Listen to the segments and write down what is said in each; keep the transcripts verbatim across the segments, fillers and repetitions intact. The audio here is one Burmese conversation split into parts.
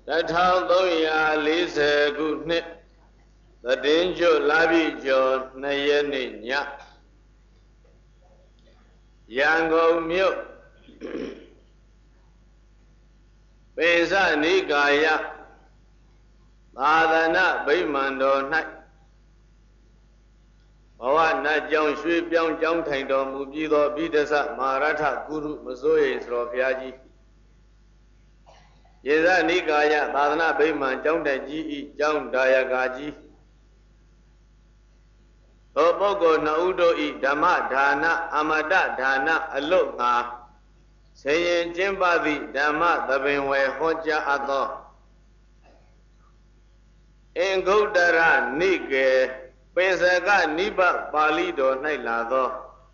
That how though ya lise good nit the danger labi jo na yeni nya Yango myo Pesa ni kaya Adana Bimando night Bawa na jong shui byong jong thành đồ mù bi do bi desa Maratha Guru Masoye Srofiaji Yeza Nikaya Adana Biman jong da ji i jong dayagaji Obogo na udo i Dhamma Dhana Amada Dhana Alok nga Sayin Jimbadi Dhamma Dabinwe Hoja Adho Ingodara Nike Pesaka Niba Balido Nailado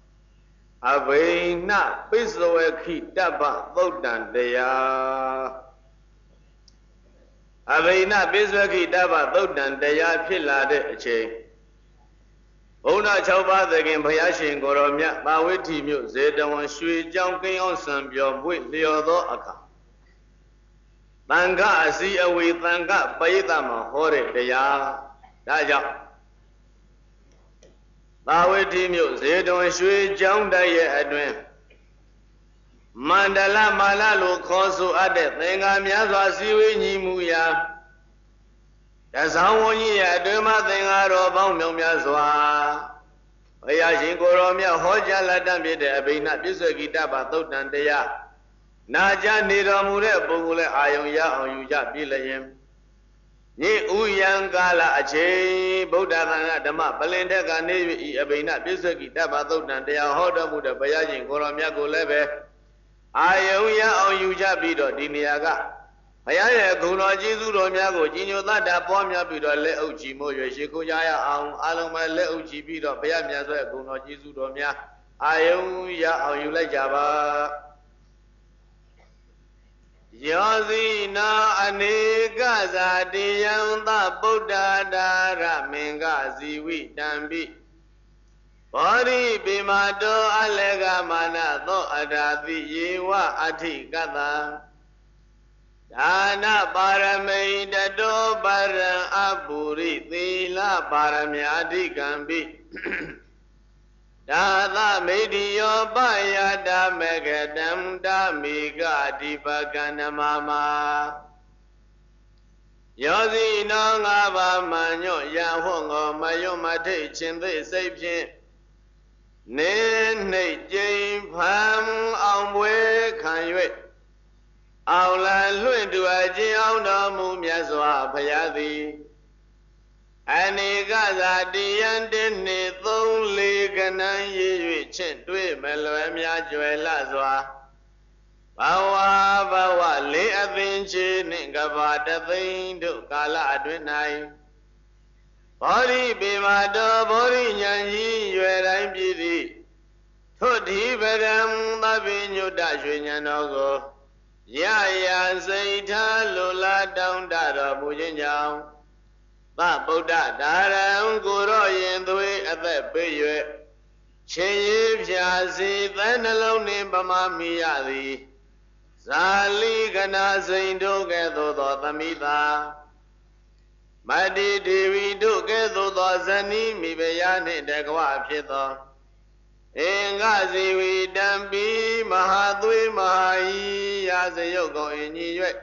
Avena Pisoeki Daba Vodan Dea Avena Pisoeki Daba Vodan Dea Pilla de Che Ona Chauba the Game Payashin Goromia Bawiti Mu Zedawan Shui Junking on Sambio with Leodo Aka Tanga Asi Awi Tanga Paitama Hore Dea Daja Bawiti Mu Zedawan Shui Jung Daye Adwin Mandala Malalu Kosu Ade Tanga Miazwa Siwi Nimuya That's how one year do my thing out of Bamyazwa. Ayashin Goromia Hoja Latam Bide Abina Bisagita Batot and Dea Naja Niramure Bugule Ayoya or Yuja Bilayim. Ye Uyang Gala Ache Boda Dama Balenda Gane Abina Bisagita Batot and Dea Hoda Muda Bayajin Goromia Golebe Ayoya or Yuja Bido Diniaga. Ayaya Kuno Jizu Romiago, Gino Nada Pomia Bido, Le Uchi Moyo, Shikujaya, Aloma Le Uchi Bido, Payamia, Kuno Jizu Romia, Ayuya, or you like Java Yazina Anegaza, Dianda Buddha Dara Mengazi, we Dambi Body Bimado Alega Mana, though Adadi Yewa Ati Gada. Dana Paramay Dado Baran Aburi Tila Paramyadi Gambi Dada Medio Bayada Megadam Damiga Dipagana Mama Yosi Nongaba Manyo Yahongo Mayomate Chinde Sapien Nene Jim Pam Amwe Kanywe Aula Luendu Aji Auna Mumiazwa Payadi Anigaza Diandini Thong Ligana Yi Chintwe Meloemia Juelazwa Bawa Bawa Le Avinci Ningavada Thindu Kala Adwinai Bori Bimado Bori Nyanyi Yueram Jidi Toti Bedam Tabinyu Dashwinyanogo Ya ya Zaita Lula down Dada Mujinjao Ba Buddha Dada Guru Yendwe at the Bayu Chayib Yazi then alone in Bama Miyadi Zali Gana Zaindu Gedo Tamita Madi Devi do Gedo Zani Mibayani Degwa Pito Engazi we dambi Mahadwi Mahi Yazayogo in Yue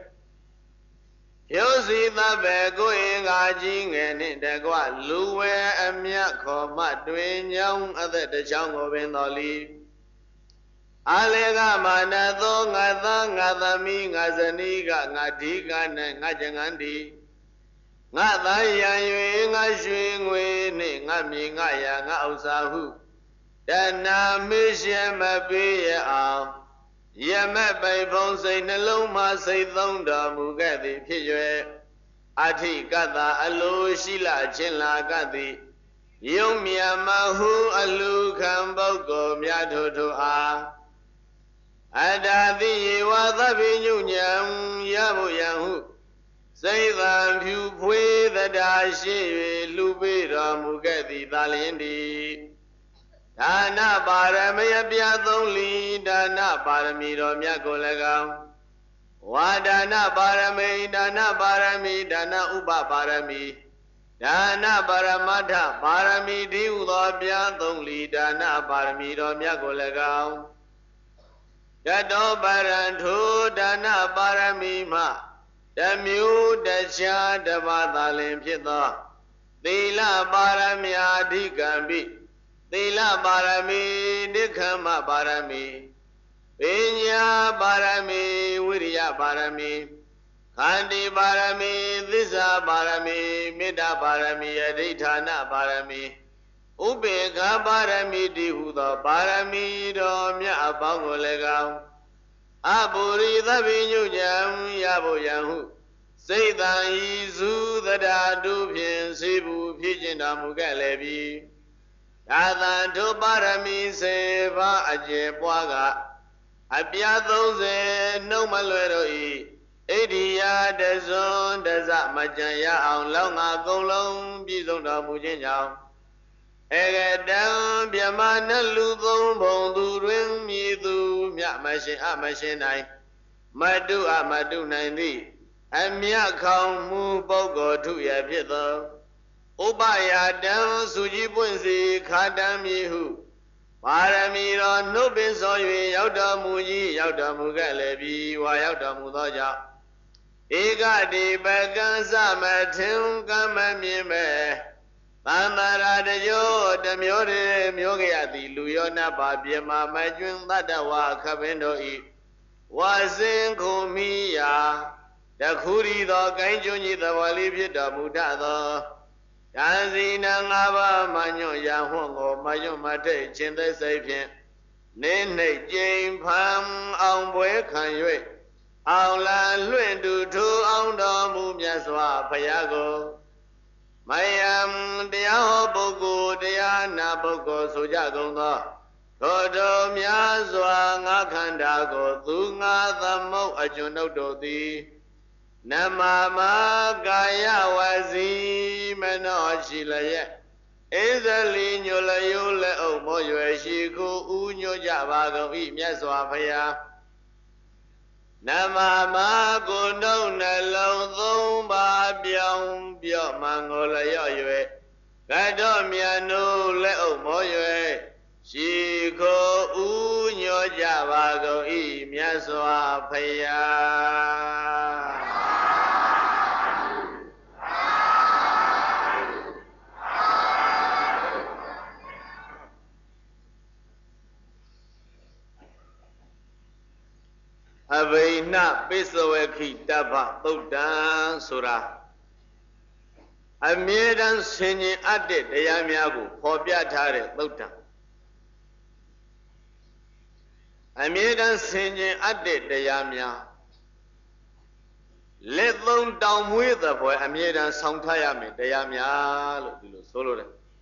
Yosi the Bego Engaging and in Degua Luwe and Miako Matwin young other the jungle in the leaf Alega Manado Ngatha Ngathami Ngazaniga Ngadiga Ngajangandi Ngatha Yayu Ngashwing Ngami Ngaya Ngausahu Dana Mission Mabi Am Yama by Bonsai Naloma say Thonda Mugadi Pijue Ati Gada Alu Shila Chinla Gadi Yomia Mahu Alu Kambogo Miato to A Adadi Wadabi Yunyam Yamu Yahu Say the few pui the Dashi Lubira Mugadi Dalindi Dana Paramaya Piatholi Dana Paramiro Miakolegam Wadana Barami, Dana Barami, Dana Uba Barami, Dana Baramata, Barami, Diulabia, Dongli, Dana Barami, Domyagolegao, Dado Barantu, Dana Barami Ma, Damu, Dasha, Davadalim Pita, Dila Barami Adikambi, Dila Barami, Dikama Barami. Vinya Barami, Virya Barami, Kandi Barami, Disa Barami, Mida Barami, Aditana Barami, Ubeka Barami, Dihuda Barami, Domya Abangolegam, Aburi the Vinu Jam, Yabu Yahu, Satan Izu, the Dadupian, Sibu, Pigeon Amugalebi, Adan to Barami, Seva, Ajebwaga. Abia those no malwero Edia dezon deza majaya on longa golong bizon da mujin yao Ege down biamana luzon bondu ring mi du mya mashin a mashin nai Madu a madu nai Amya kong mu bogo tu ya pito Ubaya down suji punsi kadam yihu Paramiro no bensoy Yauda Muji, Yauda Mugalebi, Wayauda Mudoja. Ega de Baganza Matim Gamamime. Tamara de Yo, the Miore, Myogia, the Luyona Babiama, Majun Badawa, Cabendo E. Was in Kumia, the Kuri, the Ganjuni, the Walibia, the Mudado. Tanzina ngaba manyo ya hongo mayo mate chinde saipien nene jing pham ong bwe khan yue ong lan lwin tu thu ong do mu myat swa phaya ko mayam taya ho puggol taya na puggol so ja gung tho tho do myat swa nga khanda ko tu nga thamuk achun nut do thi Namama Gaya Wazi Mano Shilaye Ezali Nyola Yole O Moyo Shiku Unyo Javago I Myaswapaya Namama Gundo Nalo Thumba Byong Byo Mangola Yoye Gado Miano Le O Moyo Shiku Unyo Javago I Myaswapaya Avaina Pisawaki Dava Buddha Sura Amiran Sini Adit Yamiagu Hobia Tare Buddha Amiran Sini Adit Yamia Let them down with the boy Amiran Santayami Yamia Solo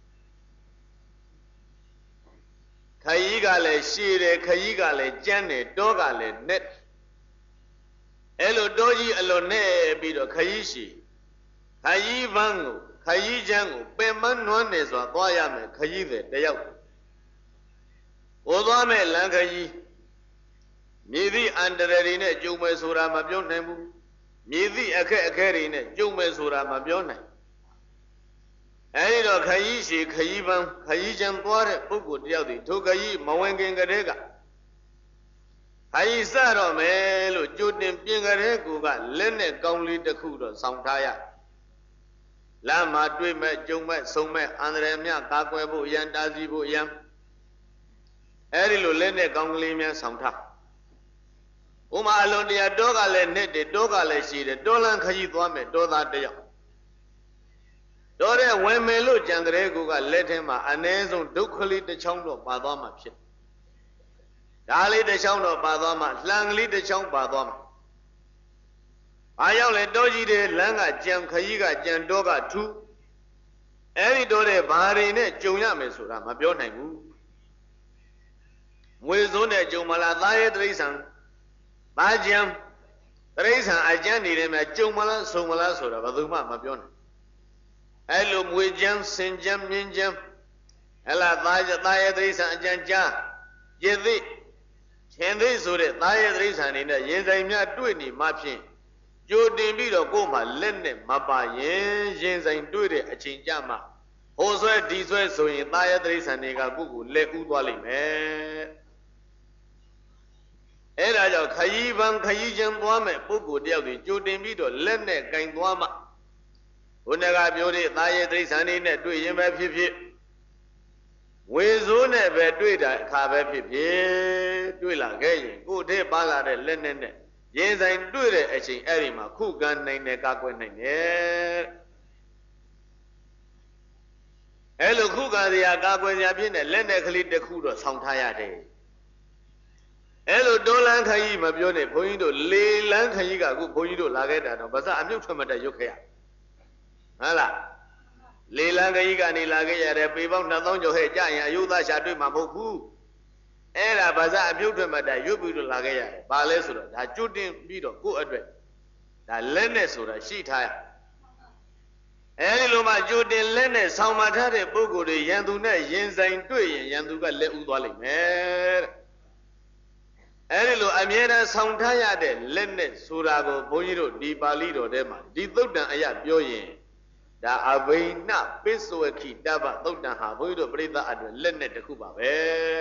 Kayigale Shire Kayigale Jane Dogale Net Elo doji alone bido kayishi kayi vangu kayi jangu peman nwane swa twaya me kayi de tayaw odwa me lan kayi midi andare ne jung me sura ma pyaw nain bu midi akhe akhe ri ne jung me sura ma pyaw nain edi do kayi shi kayi van kayi jan twa de puggol tayaw di tho kayi ma wen kin ka de ka Ayi saro me lo jutin pingare kuga lene kaungli takhu do saung tha ya la ma twai me jung me song me andare mya ka kwai pho yan ta si pho yan edi lo lene kaungli mya saung tha uma alon tia do ka le net de do ka le shi de do lan khayi twa me do tha tayaw do de wen me lo jan kare kuga let the ma ane song dukkali tachong do pa twa ma phit Dali the sound of Badama, Langli the sound Badama. I only doji de Langa Jam Kayiga Jan Doga too. Every dore Barine Juna Mesura, my Bionagu. Wizone Jumala Diet Reason. Bajam Reason I jandy them at Jumala Sumala Sura, Baduma, my Bion. Hello, Wijam, Sinjam, Ninjam. Ella Diet Reason Janja. Yedi. ရှင်သေးဆိုတဲ့သားရဲ့တိရစ္ဆာန်တွေနဲ့ရင်ဆိုင်များတွေ့နေမှဖြင့်ကြိုတင်ပြီးတော့ကိုယ်မှလက်နဲ့မပါရင်ရင်ဆိုင်တွေ့တဲ့အချိန်ကြမှာဟိုဆွဲဒီဆွဲဆိုရင်သားရဲ့တိရစ္ဆာန်တွေကကိုယ့်ကိုလက်ဥသွားလိမ့်မယ်အဲ့ဒါကြောင့်ခရီးပန်းခရီးချင်းသွားမဲ့ပုဂ္ဂိုလ်တယောက်တွေကြိုတင်ပြီးတော့လက်နဲ့ကင်သွားမှဘုန်းကပြောတဲ့သားရဲ့တိရစ္ဆာန်တွေနဲ့တွေ့ရင်ပဲဖြစ်ဖြစ်ဝေစိုးနဲ့ပဲတွေ့တာအခါပဲဖြစ်ဖြစ်တွေ့လာခဲ့ရင်ကိုယ်ထဲပါလာတဲ့လက်နဲ့နဲ့ရင်ဆိုင်တွေ့တဲ့အချိန်အဲ့ဒီမှာခုခံနိုင်တယ်ကာကွယ်နိုင်တယ်အဲ့လိုခုခံစရာကာကွယ်စရာဖြစ်တဲ့လက်နဲ့ကလေးတစ်ခုတော့ဆောင်းထားရတယ်အဲ့လိုတောလန်းခကြီးမပြောနဲ့ဘုန်းကြီးတို့လေလန်းခကြီးကအခုဘုန်းကြီးတို့လာခဲ့တာတော့ဗစအမြုပ်ထွက်မတက်ရုပ်ခဲ့ရဟုတ်လားလေလန်းခကြီးကနေလာခဲ့ရတယ်ပေပေါင်းနှစ်သောင်းကျော်ဟဲ့ကြာရင်အယုဒရှာတွေ့မှာမဟုတ်ဘူးအဲ့ဒါဗစအမြုပ်ထွက်မတက်ရုပ်ပြီးတော့လာခဲ့ရတယ်ဘာလဲဆိုတော့ဒါကျွတ်တင်ပြီးတော့ကိုယ့်အတွက်ဒါလက်နဲ့ဆိုတာရှိထားရအဲဒီလိုမှကြိုတင်လက်နဲ့ဆောင်းမထားတဲ့ပုဂ္ဂိုလ်တွေရန်သူနဲ့ရင်ဆိုင်တွေ့ရင်ရန်သူကလက်ဥသွားလိမ့်မယ်တဲ့အဲဒီလိုအမြဲတမ်းဆောင်းထားရတဲ့လက်နဲ့ဆိုတာကိုဘုန်းကြီးတို့ဒီပါဠိတော်ထဲမှာဒီသုတ်တံအရာပြောရင်ဒါအဘိနပိစဝခိတဗ္ဗသုတ်တံဟာဘုန်းကြီးတို့ပြိဿအတွက်လက်နဲ့တစ်ခုပါပဲ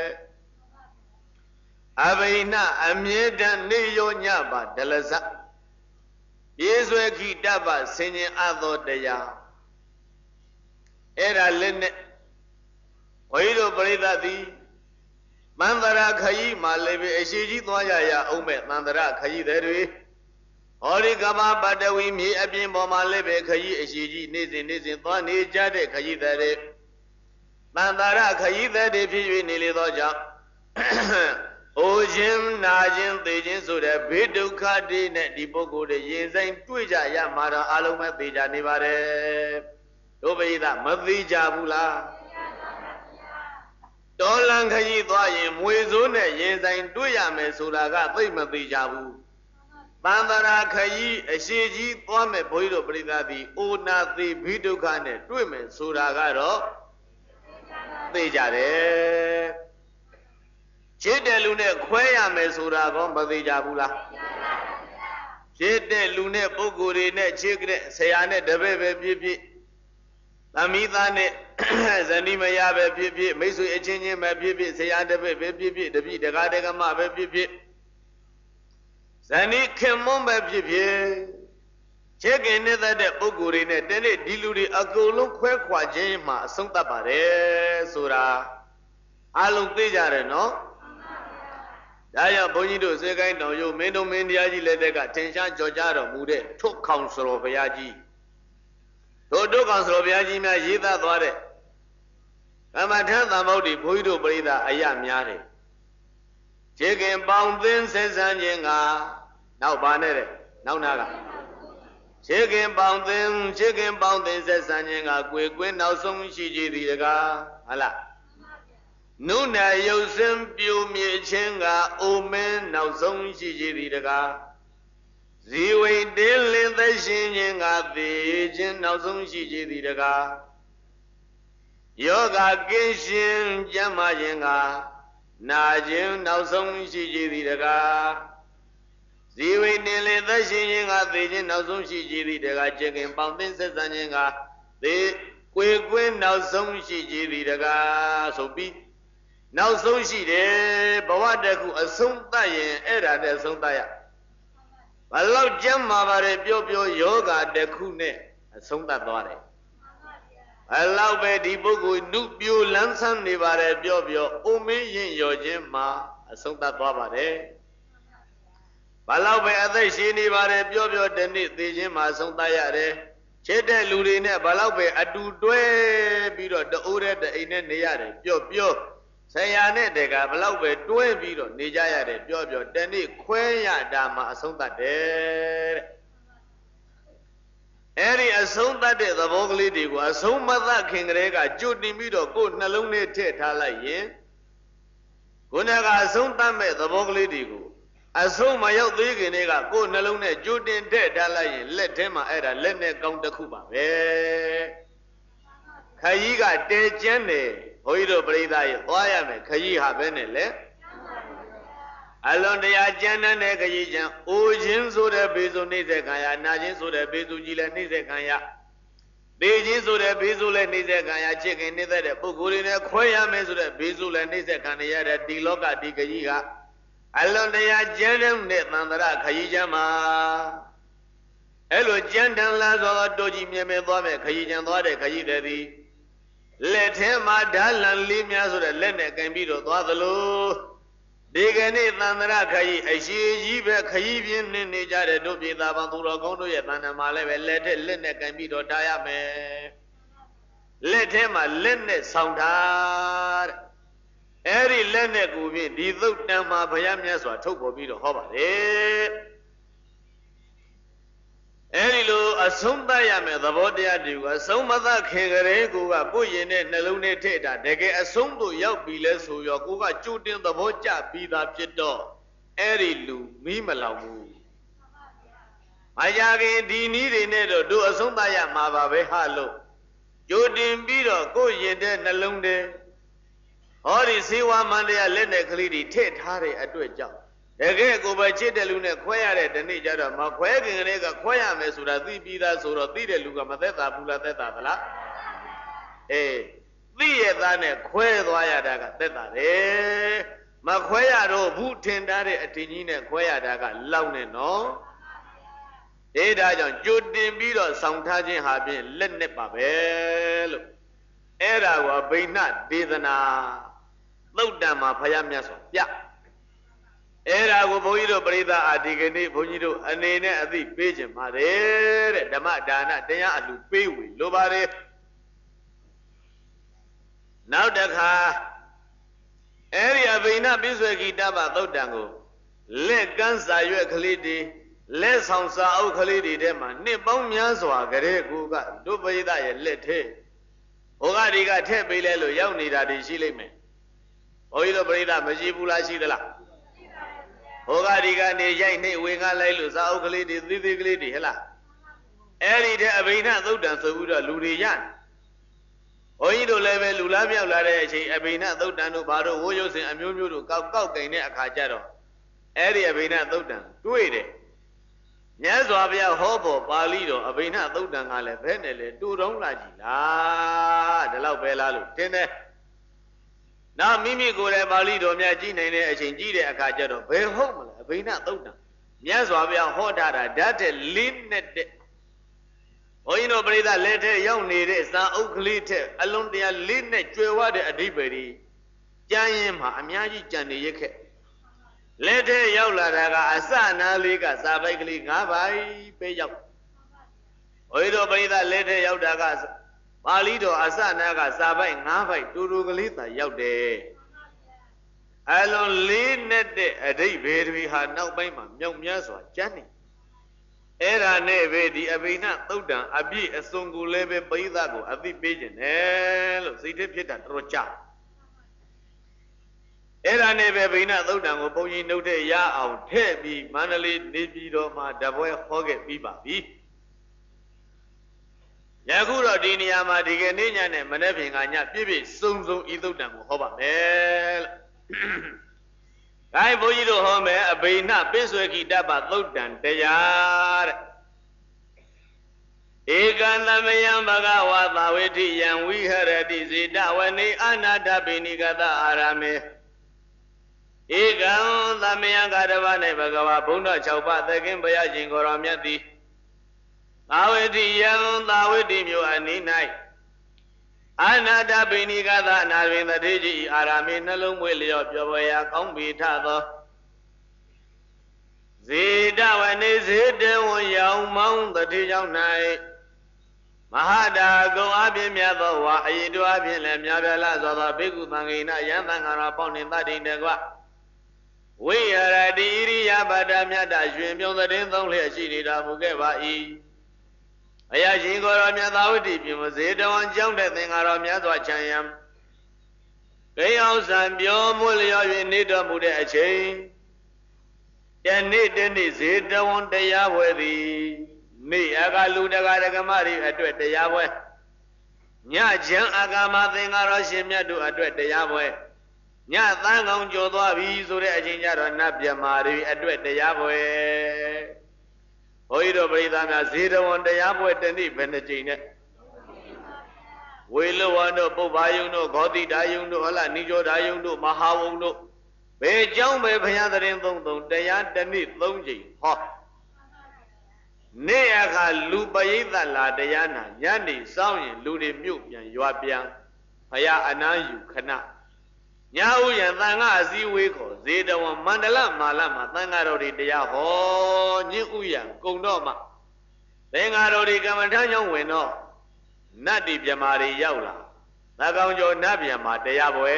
အဘိနအမြဲတမ်းနေရောညပါဒလဇပြေဆွဲခိတဗ္ဗဆင်ញင်အသောတရားအဲ့ဒါလက်နဲ့ဘုန်းကြီးတို့ပြိဿသည်မန္တရာခကြီးမှာလည်းပဲအရှိကြီးသွားရရအောင်မဲ့မန္တရာခကြီးတွေဟောဒီကမ္ဘာပတဝီမြေအပြင်ပေါ်မှာလည်းပဲခကြီးအရှိကြီးနေ့စဉ်နေ့စဉ်သွားနေကြတဲ့ခကြီးတွေမန္တရာခကြီးတွေဖြစ်၍နေလေသောကြောင့်အိုခြင်းနာခြင်းသိခြင်းဆိုတဲ့ဘေးဒုက္ခတွေနဲ့ဒီပုဂ္ဂိုလ်တွေရင်ဆိုင်တွေ့ကြရမှာတော့အလုံးမဲ့သိကြနေပါတယ်တို့ပိဿမသိကြဘူးလားတော်လန်ခကြီးသွားရင်မွေစိုးနဲ့ရင်ဆိုင်တွေ့ရမယ်ဆိုတာကသိမသိကြဘူးတန်တရာခကြီးအရှိကြီးသွားမယ်ဘုန်းကြီးတို့ပြိဿသည်အိုနာသိဘိဒုက္ခနဲ့တွေ့မယ်ဆိုတာကတော့သိကြတယ်ချစ်တဲ့လူနဲ့ခွဲရမယ်ဆိုတာကောမသိကြဘူးလားချစ်တဲ့လူနဲ့ပုဂ္ဂိုလ်တွေနဲ့ချစ်တဲ့ဆရာနဲ့တပည့်ပဲဖြစ်ဖြစ်သမီးသားနဲ့ဇနီးမယားပဲဖြစ်ဖြစ်မိတ်ဆွေအချင်းချင်းပဲဖြစ်ဖြစ်ဆရာတပည့်ပဲဖြစ်ဖြစ်တပည့်တကားတကမပဲဖြစ်ဖြစ်ဇနီးခင်မွန်းပဲဖြစ်ဖြစ်ချစ်ခင်နေတဲ့ပုဂ္ဂိုလ်တွေနဲ့တနေ့ဒီလူတွေအကုန်လုံးခွဲခွာခြင်းမှာအဆုံးသတ်ပါတယ်ဆိုတာအလုံးသိကြတယ်နော်ဒါကြောင့်ဘုန်းကြီးတို့စေကိုင်းတောင်ရုပ်မင်းတို့မင်းတရားကြီးလက်ထက်ကထင်ရှားကြော်ကြတော်မူတဲ့ထုတ်ခေါင်စတော်ဘုရားကြီးတို့ထုတ်ခေါင်စတော်ဘုရားကြီးများရေးသားသွားတဲ့ကမ္မထမ်းသမုဒ္ဓိဘုန်းကြီးတို့ပရိသတ်အယများတယ်ခြေခင်ပေါင်းသင်းဆက်ဆံခြင်းကနောက်ပါနဲ့တဲ့နောက်နာကခြေခင်ပေါင်းသင်းခြေခင်ပေါင်းသင်းဆက်ဆံခြင်းကကိုယ်ကွင်းနောက်ဆုံးရှိကြည်သည်တကားဟုတ်လားနုနာရုပ်စင်ပြိုမြေခြင်းကအိုမင်းနောက်ဆုံးရှိကြည်သည်တကားဇီဝိတင်းလင်းသက်ရှင်ခြင်းကသေခြင်းနောက်ဆုံးရှိကြည်သည်တကားယောဂကင်းရှင်ကျမ်းမာခြင်းကနာခြင်းနောက်ဆုံးရှိကြည်သည်တကားဇီဝိတင်းလင်းသက်ရှင်ခြင်းကသေခြင်းနောက်ဆုံးရှိကြည်သည်တကားချေခင်ပေါင်းသင်းဆက်ဆံခြင်းကသေကွယ်ကွင်းနောက်ဆုံးရှိကြည်သည်တကားဆိုပြီးနောက်ဆုံးရှိတယ်ဘဝတစ်ခုအဆုံးသတ်ရင်အဲ့ဒါနဲ့အဆုံးသတ်ရဘလောက်ကျမ်းမာပါတယ်ပြောပြောယောဂတစ်ခုနဲ့အဆုံးသတ်သွားတယ်ဘလောက်ပဲဒီပုဂ္ဂိုလ်နုပြိုလန်းဆန်းနေပါတယ်ပြောပြောအိုမင်းရင်ရော်ခြင်းမှာအဆုံးသတ်သွားပါတယ်ဘလောက်ပဲအသက်ရှင်နေပါတယ်ပြောပြောတနေ့သေခြင်းမှာအဆုံးသတ်ရတယ်ချစ်တဲ့လူတွေနဲ့ဘလောက်ပဲအတူတွဲပြီးတော့တအိုးတဲ့အိမ်နဲ့နေရတယ်ပြောပြောဆရာနဲ့တကဘလောက်ပဲတွဲပြီးတော့နေကြရတယ်ပြောပြောတနေ့ခွဲရတာမှအဆုံးသတ်တယ်တဲ့အဲ့ဒီအဆုံးသတ်တဲ့သဘောကလေးတွေကိုအဆုံးမသတ်ခင်ကလေးကကြွတင်ပြီးတော့ကိုယ်နှလုံးထဲထည့်ထားလိုက်ရင်ခုနကအဆုံးသတ်မဲ့သဘောကလေးတွေကိုအဆုံးမရောက်သေးခင်လေးကကိုယ်နှလုံးထဲကြွတင်ထည့်ထားလိုက်ရင်လက်ထဲမှာအဲ့ဒါလက်နဲ့ကောင်းတစ်ခုပါပဲခကြီးကတဲကျန်းတယ်ဘုန်းကြီးတို့ပြိဿရဲ့သွားရမယ်ခကြီးဟာပဲနဲ့လေ Alondia Jana Nagajan, Ojin Soda Bezo Nizekaya, Najin Soda Bezo Gila Nizekaya, Beijing Soda Bezula Nizekaya, chicken neither the Bugurina, Koya Mesura Bezula Nizekaya, Diloka Dikayiga, Alondia Janam Netandra Kayijama. Hello, Jandan Lazo Doji Meme, Kayijan Dode Kayidadi. Let him Madalan leave me as a Lenek and Bido Dwazalo. Digani Nandra Kai, I see Yiba Kayibian in Nijada Dobi Lavantura Gondo Yatana Maleve, let it Lenek and Bido Diame. Let him a Lenek Soundar. Every Lenek will be the look down my Payamias or Topo Bido Hoba. Erilu asumba yame the body adu, a somada kangaroo, a boyin and Nalune Teta, they get a sumbo yelp be less who your Kuga shooting the bocha be that jito. Erilu, Mimalamu. Ayagi dini nedo do a sumba yamava behalo. Jodin bido go yende Nalunde. Or is he one Monday a lene clidi, Ted Harry at do a job. Again, go by Chetaluna, quiet, the nature of Maquagging and Ega Quaya Mesura, the Bida, Sura, the Luga Mateta, Pula Teta. Eh, the Edane, Quaya Daga, Teta, eh, Maquaya do Butendare at Tinina, Quaya Daga, Laune, no? Eda John, Judin Bido, Soundtajin have been Lenne Babel. Era were be not Didana. Low Dama Payamias, yeah. Era go boido brida adigani bonito anene adi page mare dama dana tanya alu pewi lobare now dakha area bina bisweki daba thodango le kansa ywe khali di le song sa au khali di de ma nit paung myan swa gare ku ka do brida ye let the hoga di ka the pe le lo yauk nida di shi lai me boido brida ma shi bu la shi da la Hogariga Nejai Ne Winga Lailu Saukali, Zizigli, Hela. Eri de Abina Zodan Sabuda Lurian. Oido level Lulamia Lare, Abina Zodanu Baro, Woyos and Amumu, Kau Kane Akajaro. Eri Abina Zodan, do it. Yazwabia Hobo, Balido, Abina Zodan Ale, Venele, do don't like La, the Lau Bella, Tene. Now Mimi go to Balido, Miajin, and a change a cajado, very home, a vina oda. Yazwabia Hodada, that a linnet. Oino Breda letter, young need is now Oaklite, alone the linnet, Jewada, a debris. Jayima, Amiaji Jani Yeke. Letter Yauladaga, Asana Liga, Sabakli, Gabai, Payab. Oido Breda letter Yaudagas. Balido Asanaga Sabai Navai Turugalita Yaude. Alon Linet a day we had no payment, young Yaswa, Jenny. Era neve di Abina Toda, Abi, a songu leve Baidago, Abi Bajan, El, City Pita, Rocha. Era neve Bina Toda, Boyi Note Ya out, Tebi, Manali, Nibido, Ma, Davoy, Hoget, Biba. Yakura Diniama Diganian and Maneving Anya Bibi, soon so either than Hoba Mel. I Boyido Home, a Baina, Bisweki Daba Lodan, Tayar Egana Mayambaga, Maweti, and we heard a dizzy Dawani, Anada Binigada Arame Egan, the Mayangada Bagawa, Bunda Chaupa, the Gimbaya Jingoramiati. Awedi young, Lawedi, you and night. Anada Benigada, Navin the Digi, Aramin, alone will your Javoya, Combitado. Zida when is it, young mount the Dijon night. Mahada, go up in Yavawa, I do have in Lamyabelas or the big Mangina, Yamanga upon in that in the Gua. We are at the Iria Badamia, Dashim, the Dins only a city that will give a Ayajingoramia Daudi, you must say, don't jump that thing out of Yazwachayam. They also and beyond Mulia in need of Buddha chain. Then need any zid, the one day Yahweh. Me, Agaluda Garagamari, I do it the Yahweh. Nya Jang Agama thing Arashimia do I do it the Yahweh. ညသန်းကောင်ကျော်သွားပြီဆိုတဲ့အချိန်ကျတော့နတ်မြမာတွေအတွက်တရားပွဲဘုန်းကြီးတို့ပရိသတ်များဇေတဝန်တရားပွဲတနေ့ဘယ်နှကြိမ်နဲ့ဝေလဝံတို့ပုဗ္ဗာယုံတို့ဂေါတိဒါယုံတို့ဟလာနိကျောဒါယုံတို့မဟာဝုံတို့ဘယ်ကြောင်းပဲဘုရားသရင်သုံးသုံးတရားတနေ့သုံးကြိမ်ဟောနေ့အခါလူပရိသတ်လာတရားနာညနေစောင်းရင်လူတွေမြို့ပြန်ရွာပြန်ဘုရားအနားယူခဏညာဥယံသံဃာအစည်းဝေးခေါ်ဇေတဝန်မန္တလမာလမှာသံဃာတော်တွေတရားဟောညဥယံကုံတော့မှသင်္ဃာတော်တွေကမ္မထမ်းကြောင့်ဝင်တော့နတ်ဒီမြမာတွေရောက်လာသံကောင်ကျော်နတ်မြမာတရားပွဲ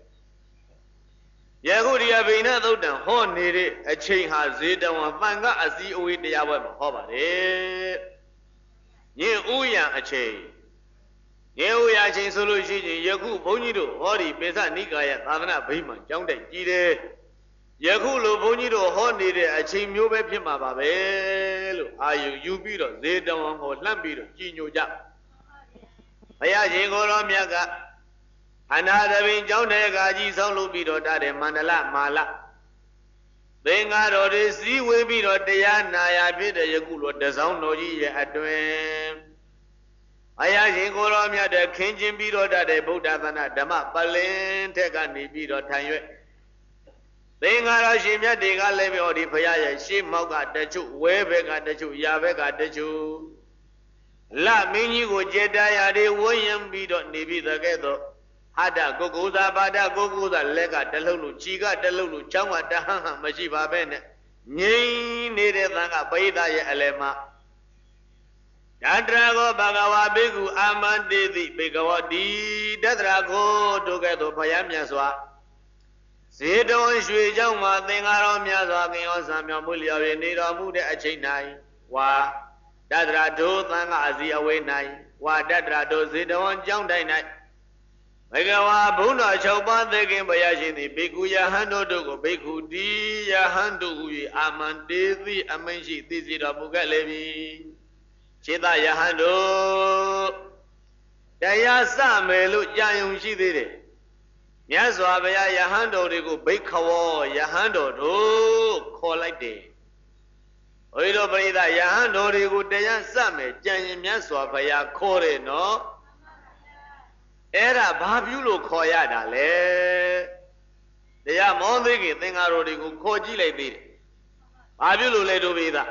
ယခုဒီအဘိနသုတ်တံဟောနေတဲ့အချိန်ဟာဇေတဝန်သံဃာအစည်းအဝေးတရားပွဲမှာဟောပါတယ်ညဥယံအချိန်ညဥယံအချိန်ဆိုလို့ရှိရင်ယခုဘုန်းကြီးတို့ဟောဒီပိဿနိကာယသာသနာဗိမာန်ကျောင်းတိုက်ကြီးတယ်ယခုလိုဘုန်းကြီးတို့ဟောနေတဲ့အချိန်မျိုးပဲဖြစ်မှာပါပဲလို့အာယုယူပြီးတော့ဇေတဝန်ကိုလှမ်းပြီးတော့ကြည်ညိုကြဘုရားရှင်ကိုယ်တော်မြတ်ကအနာတပင်ကျောင်းတဲ့ကာကြီးဆောင်းလုပ်ပြီးတော့တတဲ့မန္တလမာလသင်္ဃာတော်တွေစည်းဝေးပြီးတော့တရားနာရဖြစ်တဲ့ယခုလိုတစောင်းတော်ကြီးရဲ့အတွင်ဘုရားရှင်ကိုယ်တော်မြတ်တဲ့ခင်းကျင်းပြီးတော့တတဲ့ဗုဒ္ဓသနာဓမ္မပလင်ထက်ကနေပြီးတော့ထိုင်ရွက်သင်္ဃာတော်ရှင်မြတ်တွေကလည်းပြောဒီဘုရားရဲ့ရှေးမောက်ကတချို့ဝဲဘက်ကတချို့ရာဘက်ကတချို့လမင်းကြီးကိုကြေတရားတွေဝန်းရံပြီးတော့နေပြီးတဲ့ကဲ့သို့ဟာဒကိုကိုသာဘာဒကိုကိုသာလက်ကတလုံးလို့ခြီကတလုံးလို့ချောင်းကတဟန်းဟန်မရှိပါပဲနဲ့ငြိမ်းနေတဲ့သံဃာပရိသတ်ရဲ့အလယ်မှာတတရာကိုဘဂဝါဘိက္ခုအာမန္တေတိဘေကဝတိတတရာကိုတို့ကဲ့သို့ဘုရားမြတ်စွာဇေတဝန်ရွှေเจ้าမှာသင်္ဃာတော်မြတ်စွာကင်ရောဆံမြော်မှုလျော်ရည်နေတော်မူတဲ့အချိန်၌ဝါတတရာတို့သံဃာအစီအဝေး၌ဝါတတရာတို့ဇေတဝန်ကျောင်းတိုင်း၌ဘေကဝါဘုန်းတော်၆ပါးသခင်ဘုရားရှင်သည်ဘေကုယဟန်တို့တို့ကိုဘေကုတိယဟန်တို့ဟူ၍အာမန္တေတိအမိန့်ရှိသိစေတော်မူခဲ့လေပြီခြေသာယဟန်တို့တရားစမယ်လို့ကြာယုံရှိသေးတယ်မြတ်စွာဘုရားယဟန်တော်တွေကိုဘိက္ခဝောယဟန်တော်တို့ခေါ်လိုက်တယ်ဘုရားတို့ပရိသတ်ယဟန်တော်တွေကိုတရားစမယ်ကြံရင်မြတ်စွာဘုရားခေါ်တယ်နော်အဲ့ဒါဘာပြုလို့ခေါ်ရတာလဲတရားမောသိခင်သင်္ဃာတော်တွေကိုခေါ်ကြည့်လိုက်သေးတယ်ဘာပြုလို့လဲတို့ပိသ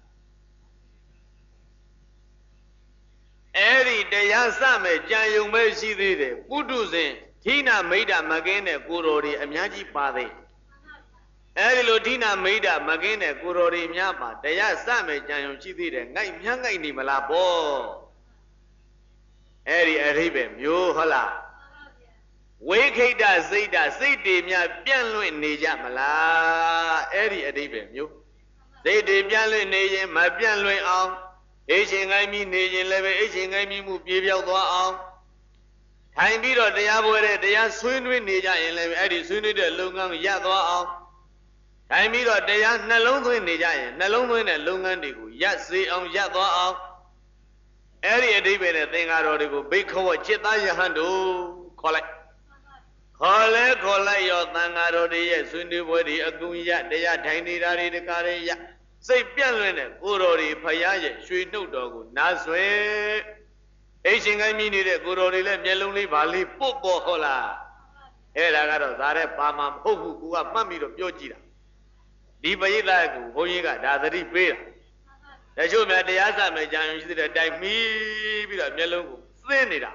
အဲ့ဒီတရားစမယ်ကြံယုံပဲရှိသေးတယ်ပုထုဇဉ်ဌိနမိတ်တာမကင်းတဲ့ကိုတော်တွေအများကြီးပါသေးအဲ့ဒီလိုဌိနမိတ်တာမကင်းတဲ့ကိုတော်တွေများပါတရားစမယ်ကြံယုံရှိသေးတယ်ငိုက်မြန်းငိုက်နေမလားပေါ့အဲ့ဒီအရိပဲမျိုးဟုတ်လားဝိခိတစိတ်ဓာစိတ်တွေများပြန့်လွင့်နေကြမလားအဲ့ဒီအရိပဲမျိုးစိတ်တွေပြန့်လွင့်နေရင်မပြန့်လွင့်အောင်အိရှင်ကိုင်းမိနေရင်လည်းပဲအိရှင်ကိုင်းမိမှုပြေပြောက်သွားအောင်ထိုင်ပြီးတော့တရားပွဲတဲ့တရားဆွေးနွေးနေကြရင်လည်းအဲ့ဒီဆွေးနွေးတဲ့လုပ်ငန်းကိုရပ်သွားအောင်ထိုင်ပြီးတော့တရားနှလုံးသွင်းနေကြရင်နှလုံးသွင်းတဲ့လုပ်ငန်းတွေကိုရပ်စေအောင်ရပ်သွားအောင်အဲ့ဒီအဓိပ္ပာယ်နဲ့သင်္ဃာတော်တွေကိုဘိက္ခဝจิตသားယဟန်တို့ခေါ်လိုက်ခေါ်လဲခေါ်လိုက်ရောသံဃာတော်တွေရဲ့ဆွေးနွေးပွဲတွေအကုန်ရတရားထိုင်နေတာတွေတကားတွေရစိတ်ပြန့်လွင့်တဲ့ကိုတော်တွေဖယားရဲ့ရွှေနှုတ်တော်ကိုနားဆွဲအိရှင်ကိုင်းမြည်နေတဲ့ကိုတော်တွေလည်းမျက်လုံးလေးဗာလေးပုတ်ပေါ်ဟောလားအဲ့ဒါကတော့ဇာတဲ့ပါမှာမဟုတ်ဘူးကိုကမှတ်ပြီးတော့ပြောကြည့်တာဒီပရိသတ်ကိုဘုန်းကြီးကဒါသတိပေးတာတချို့များတရားစမယ်ကြံရှိတဲ့တိုင်မီးပြီးတော့မျက်လုံးကိုသင်းနေတာ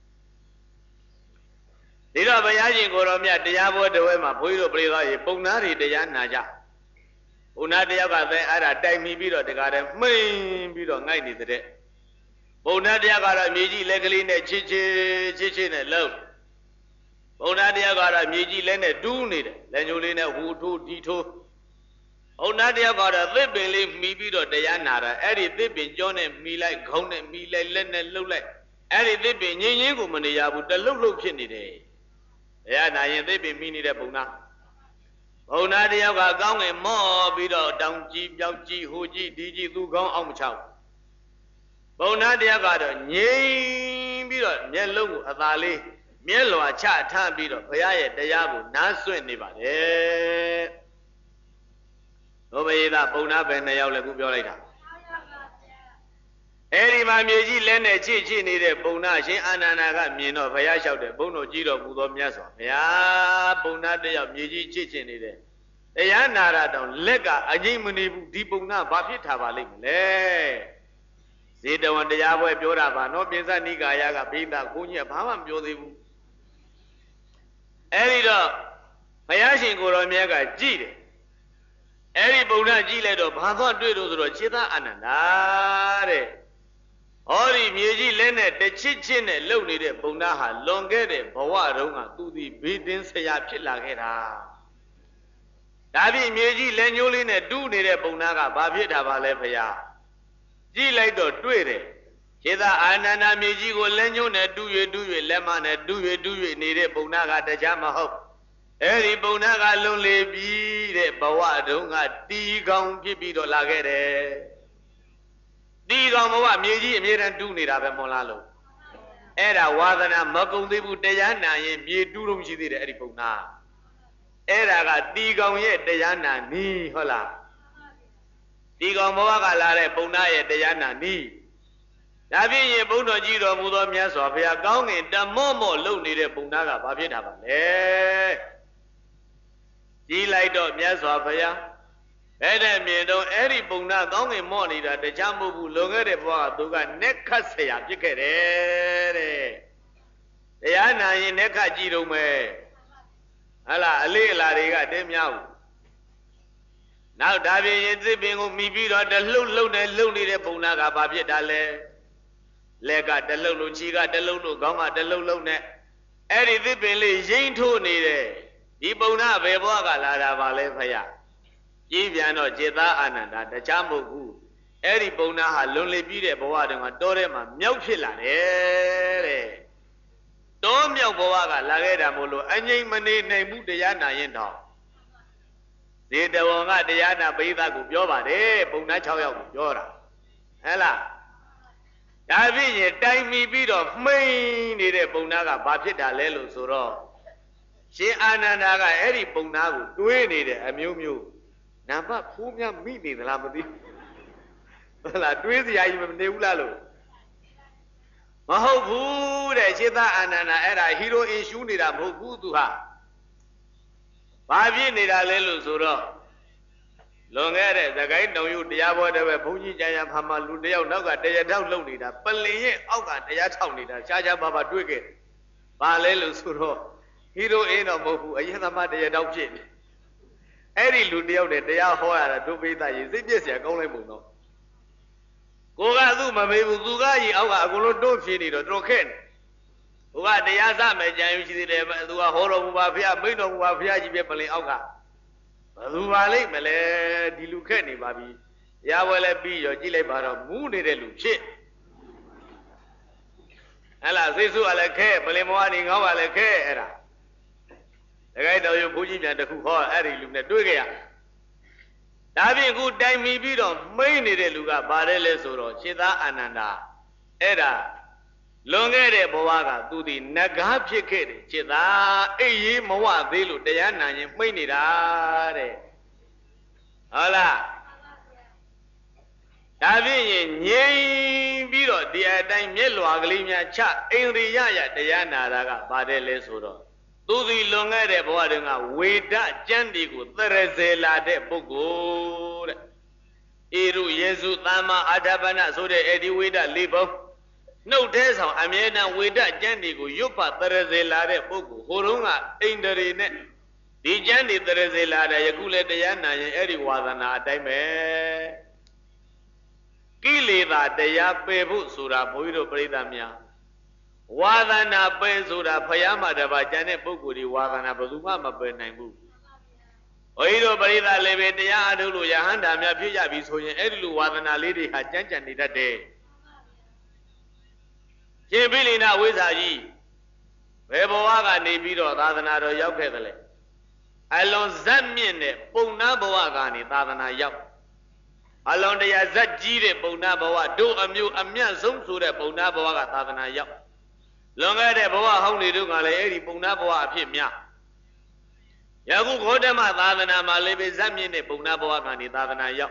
ဒီတော့ဘုရားရှင်ကိုတော်မြတ်တရားပွဲတစ်ဝဲမှာဘုန်းကြီးတို့ပရိသတ်ရေပုံနာတွေတရားနာကြပုံနာတယောက်ကသင်အဲ့ဒါတိုင်မီးပြီးတော့တကားတည်းမှိန်ပြီးတော့ငိုက်နေတဲ့ပုံနာတယောက်ကတော့မြေကြီးလက်ကလေးနဲ့ချစ်ချစ်ချစ်ချစ်နဲ့လှုပ်ပုံနာတယောက်ကတော့မြေကြီးလက်နဲ့တူးနေတယ်လက်ညှိုးလေးနဲ့ဟူထိုးဒီထိုးဘုံနာတယောက်ကတော့သစ်ပင်လေးမှီပြီးတော့တရားနာတာအဲ့ဒီသစ်ပင်ကြောနဲ့မှီလိုက်ခေါင်းနဲ့မှီလိုက်လက်နဲ့လှုပ်လိုက်အဲ့ဒီသစ်ပင်ငင်းငင်းကိုမနေရဘူးတလှုပ်လှုပ်ဖြစ်နေတယ်တရားနာရင်သစ်ပင်မှီနေတဲ့ဘုံနာဘုံနာတယောက်ကကောင်းငယ်မော့ပြီးတော့တောင်ကြီးပြောက်ကြီးဟိုကြီးဒီကြီးသူကောင်းအောင်မချောက်ဘုံနာတယောက်ကတော့ငြိမ်ပြီးတော့မျက်လုံးကိုအသာလေးမြဲလွာချထားပြီးတော့ဘုရားရဲ့တရားကိုနားဆွင့်နေပါတယ်ဒုဗေဒပုံနာပဲနှစ်ယောက်လည်းခုပြောလိုက်တာအဲ့ဒီမှာမြေကြီးလဲနဲ့ချစ်ချစ်နေတဲ့ပုံနာရှင်အာနန္ဒာကမြင်တော့ဘုရားလျှောက်တယ်ဘုန်းတော်ကြီးတော်မူသောမြတ်စွာဘုရားပုံနာတယောက်မြေကြီးချစ်ချစ်နေတဲ့တရားနာရတောင်လက်ကအငိမ့်မနေဘူးဒီပုံနာဘာဖြစ်ထားပါလိမ့်မလဲဇေတဝန်တရားပွဲပြောတာပါနော်ပိဿနိကာယကဘိဓကိုကြီးကဘာမှမပြောသေးဘူးအဲ့ဒီတော့ဘုရားရှင်ကိုရောမြတ်ကကြည်တယ်အဲ့ဒီပုံနာကြည်လိုက်တော့ဘာသွားတွေ့လို့ဆိုတော့ခြေသားအာနန္ဒာတဲ့ဟောဒီမြေကြီးလက်နဲ့တချစ်ချစ်နဲ့လှုပ်နေတဲ့ပုံနာဟာလွန်ခဲ့တဲ့ဘဝတုန်းကသူဒီဘေးတင်းဆရာဖြစ်လာခဲ့တာဒါဖြင့်မြေကြီးလက်ညှိုးလေးနဲ့တူးနေတဲ့ပုံနာကဘာဖြစ်တာပါလဲဖရာကြည့်လိုက်တော့တွေ့တယ်ခြေသာအာနန္ဒာမြေကြီးကိုလက်ညှိုးနဲ့တူး၍တူး၍လက်မနဲ့တူး၍တူး၍နေတဲ့ပုံနာကတရားမဟုတ်အဲ့ဒီပုံနာကလွန်လေပြီးတဲ့ဘဝတုန်းကတီကောင်ဖြစ်ပြီးတော့လာခဲ့တယ်တီကောင်ဘဝမြေကြီးအမြဲတမ်းတူးနေတာပဲမဟုတ်လားလို့အဲ့ဒါဝါသနာမကုံသေးဘူးတရားနာရင်မြေတူးလို့ရှိသေးတယ်အဲ့ဒီပုံနာအဲ့ဒါကတီကောင်ရဲ့တရားနာနီးဟုတ်လားတီကောင်ဘဝကလာတဲ့ပုံနာရဲ့တရားနာနီးဒါဖြင့်ရင်ဘုန်းတော်ကြီးတော်မူသောမြတ်စွာဘုရားကောင်းကင်တမော့မော့လုံနေတဲ့ပုံနာကဘာဖြစ်တာပါလဲကြည်လိုက်တော့မြတ်စွာဘုရားအဲ့ဒါမြင်တော့အဲ့ဒီပုံနာကောင်းကင်မော့နေတာတခြားမဟုတ်ဘူးလွန်ခဲ့တဲ့ဘဝကသူကနက်ခတ်ဆရာဖြစ်ခဲ့တယ်တဲ့တရားနာရင်နက်ခတ်ကြည့်တော့မယ်ဟလာအလေးအလာတွေကတင်းများဘူးနောက်ဒါပြင်ရင်သစ်ပင်ကိုမိပြီးတော့တလှုပ်လှုပ်နဲ့လှုပ်နေတဲ့ပုံနာကဘာဖြစ်တာလဲလက်ကတလှုပ်လို့ခြေကတလှုပ်လို့ခေါင်းကတလှုပ်လှုပ်နဲ့အဲ့ဒီသစ်ပင်လေးရိမ့်ထိုးနေတယ်ဒီပုံနာဘယ်ဘဝကလာတာပါလဲဖယားကြည်ပြန်တော့จิตသားအာနန္ဒာတခြားမဟုတ်ဘူးအဲ့ဒီပုံနာဟာလွန်လေပြီးတဲ့ဘဝတုန်းကတောထဲမှာမြောက်ဖြစ်လာတယ်တဲ့တောမြောက်ဘဝကလာခဲ့တာမို့လို့အငြိမ့်မနေနိုင်ဘူးတရားနာရင်တော့ဇေတဝန်ကတရားနာပိသကိုပြောပါတယ်ပုံနာ၆ယောက်ကိုပြောတာဟဲ့လားဒါဖြစ်ရင်တိုင်မီပြီးတော့မှိန်နေတဲ့ပုံနာကဘာဖြစ်တာလဲလို့ဆိုတော့ရှင်အာနန္ဒာကအဲ့ဒီပုံနာကိုတွေးနေတယ်အမျိုးမျိုးနံပါတ်ဖိုးများမိနေသလားမသိဘူးဟုတ်လားတွေးစရာကြီးမနေဘူးလားလို့မဟုတ်ဘူးတဲ့ရှင်သာအာနန္ဒာအဲ့ဒါဟီရိုအင်ရှူးနေတာမဟုတ်ဘူးသူဟာဘာဖြစ်နေတာလဲလို့ဆိုတော့လွန်ခဲ့တဲ့သခိုင်းတုံယူတရားဘောတဲ့ပဲဘုန်းကြီးကြံရဖာမလူတယောက်နောက်ကတရားထောက်လုပ်နေတာပလင်ရဲ့အောက်ကတရားထောက်နေတာရှားရှားပါပါတွေးခဲ့ဘာလဲလို့ဆိုတော့ဟီရိုအင်တော့မဟုတ်ဘူးအရင်သမားတရားထောက်ဖြစ်နေအဲ့ဒီလူတယောက်နဲ့တရားဟောရတာဒုပိသရေစိတ်ပြည့်စရာကောင်းလိုက်ပုံတော့ကိုကသူ့မမေးဘူးသူကကြီးအောက်ကအကုန်လုံးတွန့်ဖြေနေတော့တော်ခဲ့နေဟိုကတရားစမယ်ကြံယူရှိသေးတယ်သူကဟောတော်မူပါဖေမိန့်တော်မူပါဖေကြီးပဲပလင်အောက်ကဘယ်သူပါလိမ့်မလဲဒီလူခက်နေပါပြီတရားပွဲလည်းပြီးရောကြည့်လိုက်ပါတော့မူးနေတဲ့လူဖြစ်ဟဲ့လားစိတ်ဆူကလည်းခဲပလင်မောကနေငေါ့ကလည်းခဲအဲ့ဒါတခိုင်းတော်ရုပ်ဘုန်းကြီးပြန်တစ်ခုဟောအဲ့ဒီလူနဲ့တွေ့ကြရဒါဖြင့်ခုတိုင်မီပြီးတော့မိတ်နေတဲ့လူကပါတယ်လဲဆိုတော့ခြေသားအာနန္ဒာအဲ့ဒါလွန်ခဲ့တဲ့ဘဝကသူဒီနဂါဖြစ်ခဲ့တယ်ခြေသားအိပ်ရေးမဝသေးလို့တရားနာရင်မိတ်နေတာတဲ့ဟုတ်လားဒါဖြင့်ရင်ငြိမ်ပြီးတော့ဒီအတိုင်းမျက်လွာကလေးများချအိန္ဒြိယရတရားနာတာကပါတယ်လဲဆိုတော့သူဒီလွန်ခဲ့တဲ့ဘဝတုန်းကဝေဒကျမ်းဒီကိုသရဇေလာတဲ့ပုဂ္ဂိုလ်တဲ့ဣရုယေစုသမ္မာအာထပနဆိုတဲ့အဲ့ဒီဝေဒလေးပုံနှုတ်ထဲဆောင်အမြဲတမ်းဝေဒကျမ်းဒီကိုရွတ်ဖတ်သရဇေလာတဲ့ပုဂ္ဂိုလ်ဟိုတုန်းကအိန္ဒြေနဲ့ဒီကျမ်းဒီသရဇေလာတဲ့ယခုလည်းတရားနာရင်အဲ့ဒီဝါသနာအတိုင်းပဲကိလေသာတရားပယ်ဖို့ဆိုတာဘုန်းကြီးတို့ပြိဿများဝါသနာပယ်ဆိုတာဖယားမတပါကျန်တဲ့ပုဂ္ဂိုလ်ဒီဝါသနာဘယ်သူမှမပယ်နိုင်ဘူးဘုန်းကြီးတို့ပရိသတ်လည်းပဲတရားအထုတ်လို့ယဟန္တာများဖြစ်ကြပြီဆိုရင်အဲ့ဒီလိုဝါသနာလေးတွေဟာကြမ်းကြမ်းနေတတ်တယ်ရှင်ပိလိနာဝိဇ္ဇာကြီးဘယ်ဘဝကနေပြီးတော့သာသနာတော်ရောက်ခဲ့သလဲအလွန်ဇက်မြင့်တဲ့ပုံနာဘဝကနေသာသနာရောက်အလွန်တရာဇက်ကြီးတဲ့ပုံနာဘဝတို့အမျိုးအမြတ်ဆုံးဆိုတဲ့ပုံနာဘဝကသာသနာရောက် Longer the Boa Honey Dugale, Puna Boa Pimia. Yagu Godama Tadana Malebe Zamin, Puna Boa Gani Tadana Yap.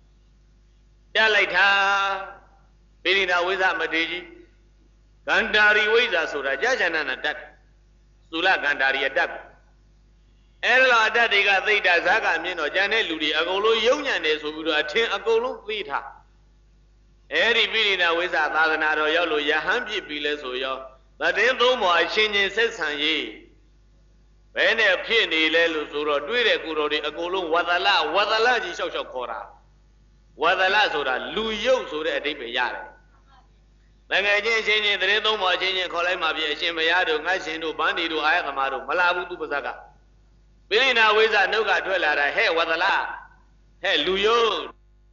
Yalaita Bilina Wiza Madiji Gandari Wiza Sura Jajana that Sula Gandari adapt. Ella Dadiga Theta Zaga Mino Jane Ludi Agolo Union is who attend Agolo Theta. Eri Bilina Wiza Tadana Yolo Yahampi Bilesoyo. But then no more changing says ye. When a penny lelu suro, do it good or the agolo, Wadala, Wadala, the social cora. Wadala sura, Luyo sura de Payare. Like I just changing the no more changing Colema, Shimayado, Nashino, Bandi to Ayamaro, Malabu to Bazaga. Billy now is a no got well at a hey, Wadala. Hey, Luyo.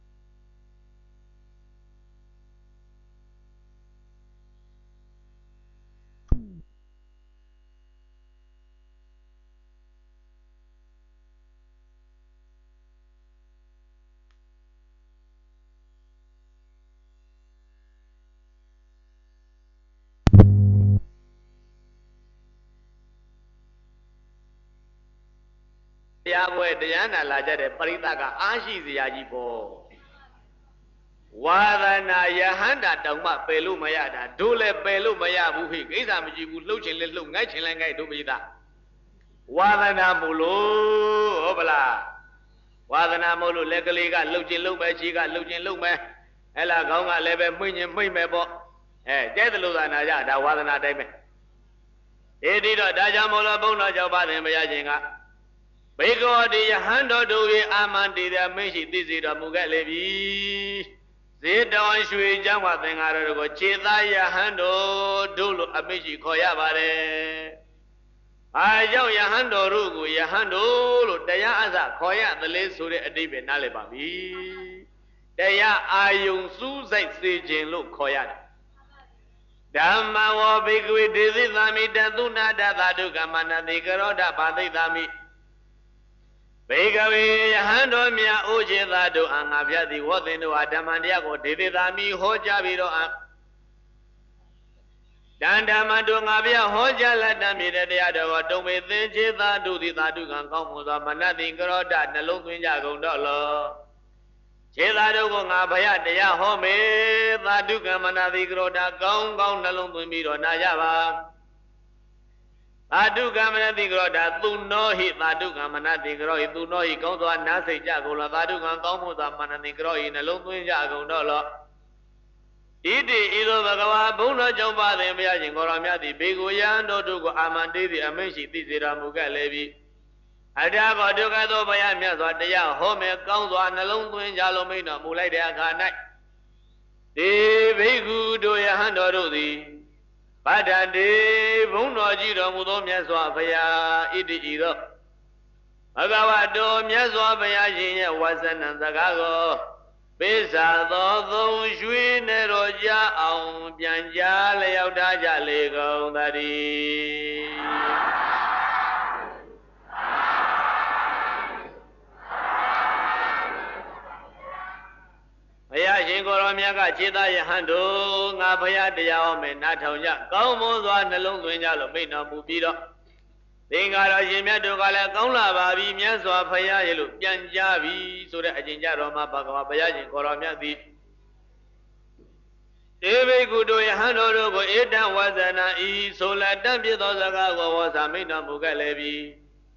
Yahweh Diana Lajade Paritaka Ashi Ziajibo Wadana Yahanda Dama Pelu Mayada Dule Pelu Mayabu Izamji Luchin Lu Nachilangai Dubida Wadana Mulu Obala Wadana Mulu Legaliga Luchin Lume Chiga Luchin Lume Ella Gonga Lebe Munim Mimebo Eh Jedaluzana Yada Wadana Deme Edida Dajamola Bona Jaba Mayajinga Bego the Hando do ye amandi the Mishi Dizzy the Mugalevi. Sit down, Shui Jama thing out of go Chida Yahando Dulu Amishi Koyabare. I young Yahando Rugu Yahando Dayaza Koya the list to the Adibi Nalibabi. Daya Ayung Suzai Sijin look Koya. Dama wa big with Dizzy Lami Daduna Dadaduga Mana the Garoda Badi Dami. Begawe Yahando Mia Uji do Angavia the Wazino Adamandiago Didami Hoja Viro Dandamando Ngavia Hoja Ladami the other don't with the Jeza do the Tadugan Comusa Manati Groda Nalukinja Gondolo Jeza do Ngavaya de Yahome Taduga Manati Groda Gong Gong Nalum Miro Najava Adu Gamanati Groda, do no hit Adu Gamanati Groi, do no he go to a Nasi Jagola, Adu Gamuza Manani Groi in a Lumbin Jago Nolo. Idi Ido Bagawa, Bona Jomba, the Miajin Goramia, the Big Uyando, Dugo Amandi, the Amishi, Tizira Mugalevi. Adago Dugado Bayamias, what they are home, Gonzo and a Lumbin Jalomino, Mulay de Akanai. The Bigu do Yahando the. Padande Bunoji Mudomia Swafaya Idi Ido Agawado Miaswafaya was an Zagago Pesa Dodo Shuine Roja on Bianja Leotaja Lego Dari Aya Jingoromiaga Chida Yahando, Nabaya de Yaome, Natoya, Gomo, Nalung Winjalo, Mino Mubido. Thingara Jimia Gala, Gola, Babi, Miaso, Paya, Yanjavi, so that Ajinja Roma, Bagabaya, Koromia. Every good Yahando, Eda was an E, so let them be those Agago was a Mino Mugalevi.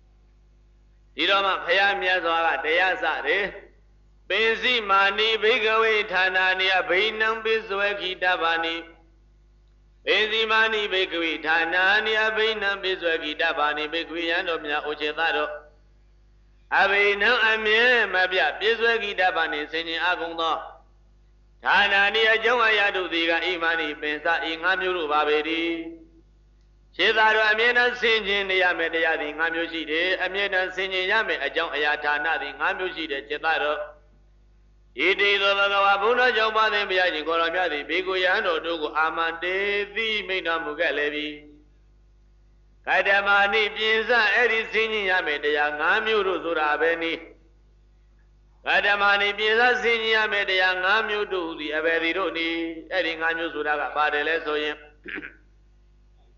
Idoma Paya Miazo, Deyasa, Benzi mani begawe tanani abinam bizweki dabani. Benzi mani begawe tanani abinam bizweki dabani begwi yandomya ochetado. Abinam amye mabya bizweki dabani senyi agundo. Tanani ajawa yadu diga imani bensa ingamyuru babedi. Chetado amyena senyi niyame deyadi ngamyoshide amyena senyi yame ajaw ayatana di ngamyoshide chetado. Iti the Bagabuna Joma the Biaji Goramia, the Biguyano Dugu Amande, the Mina Mugalevi. Kadamani Pinza, Eddie Sini Yamedea, Namu Zurabeni. Kadamani Pinza Sini Yamedea, Namu do the Averironi, Eddie Namu Zuraga, Padelesoyem.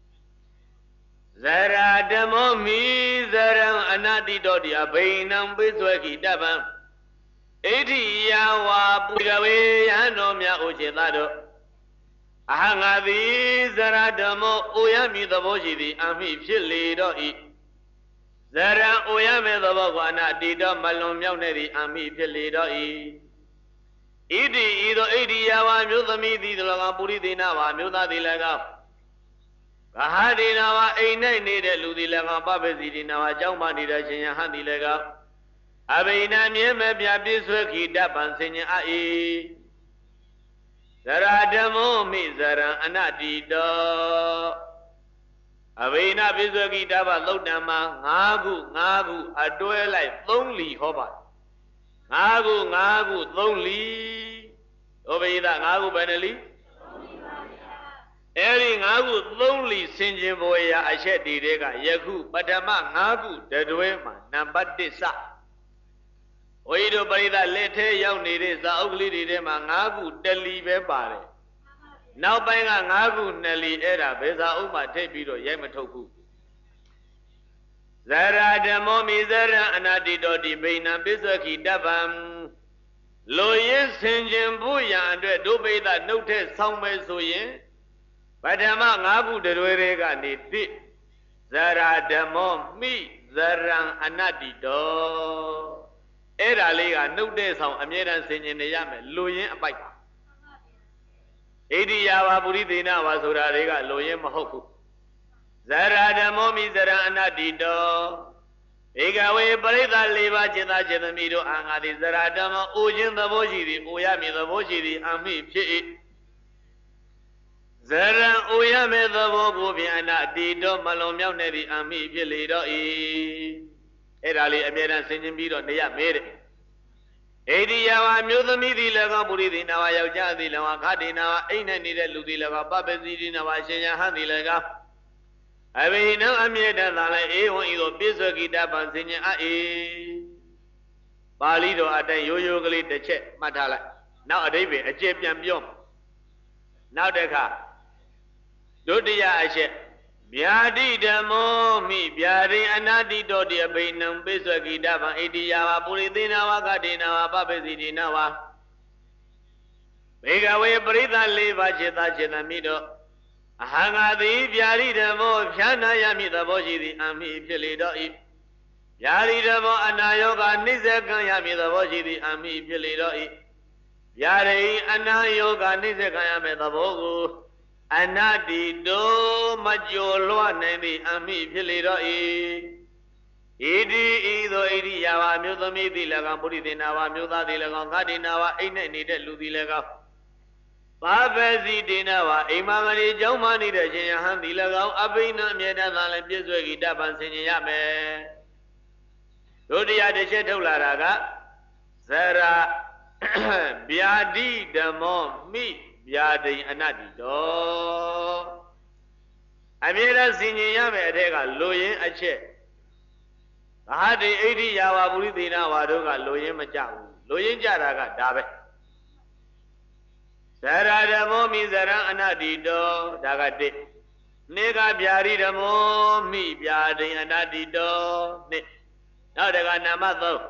Zara demo mi zara anati dodi abinam biswaki daban. Edi yawa bugawe yano mya uchetado. Ahangadi zara demo uyami the boshidi ami chili do eat. Zara uyame the bogwana dido malum yoneri ami chili do eat. Idi ido edi yawa mutami di laga puri dinawa mutadi laga. Kahadinawa ainai needed Ludilaga Babazidinawa Jamani Rajan Handilega Abina Miemabia Biswaki Daban Senya Ai Zara Demo Mizara Anadi Do Abina Biswaki Daba Lodama Nagu Nagu Adoe like lonely Hoba Nagu Nagu lonely Obeda Nagu Benelli Eri ngagu lonely sinjin boya ashe direga yaku padama ngagu dadwe ma number disa oido parida lethe yaw nede sa augli de ma ngagu teli be pare naw pai ga ngagu neli era be sa aug ma thai pi do yai ma thok ku zara demo mi zara anati do di baina biswaki dabam lo yin sinjin boya atwe do paida naut the saung me so yin Padama ngabu derwere ni di zara demo mi zarang anadi do era liga nude song amyeran sinyin ne yame loyin apai edi yawa puri dina wa sura rega loyin ma hok ku zara demo mi zarang anadi do ega we parida leba chita chitami do angadi zara demo ujin thabo shi di oyami thabo shi di ami phit Zara uyame the vogu biana dido malom yaw nedi ami pilido e Erali amiran singing bido nea made Edi yawa mutami di laga puri di nawa yauja di lawa kadi nawa aina nida ludi laga babezi di nawa shenya handi laga Abi no amieda dala e won ido biswaki daban singing a e Balido aten yoyo gali de che matala Now a day a chip yam Now the car Dodiya ashe Biadi demo mi biadi anadi dodi abinam biswaki daban idiyawa puridinawa kadinawa babezidinawa Begawe parida leva chita chita mido Ahangadi biadi demo pyana yami daboshi di ami pilido i Biadi demo anayoga nisekan yami daboshi di ami pilido i Biadi anayoga nisekan yami dabogu Anadi do majolwa nandi ami philido e Idi ido idi yawa mutami di laga puri dinawa muta di laga kadinawa aina nide ludi laga Babezi dinawa imamani jaumani de chinya handi laga abina mieda dale piswaki daban sinyin yame Dodiya de che thok la da ga Zara Biadi demo mi Biadi anadi do Amira sinyin yame adega loyin ache Ahadi edi yawa puri dina wadoga loyin ma jawu loyin jara ga dabe Zara demo mi zara anadi do daga de Nega biadi demo mi biadi anadi do ne Now daga nama do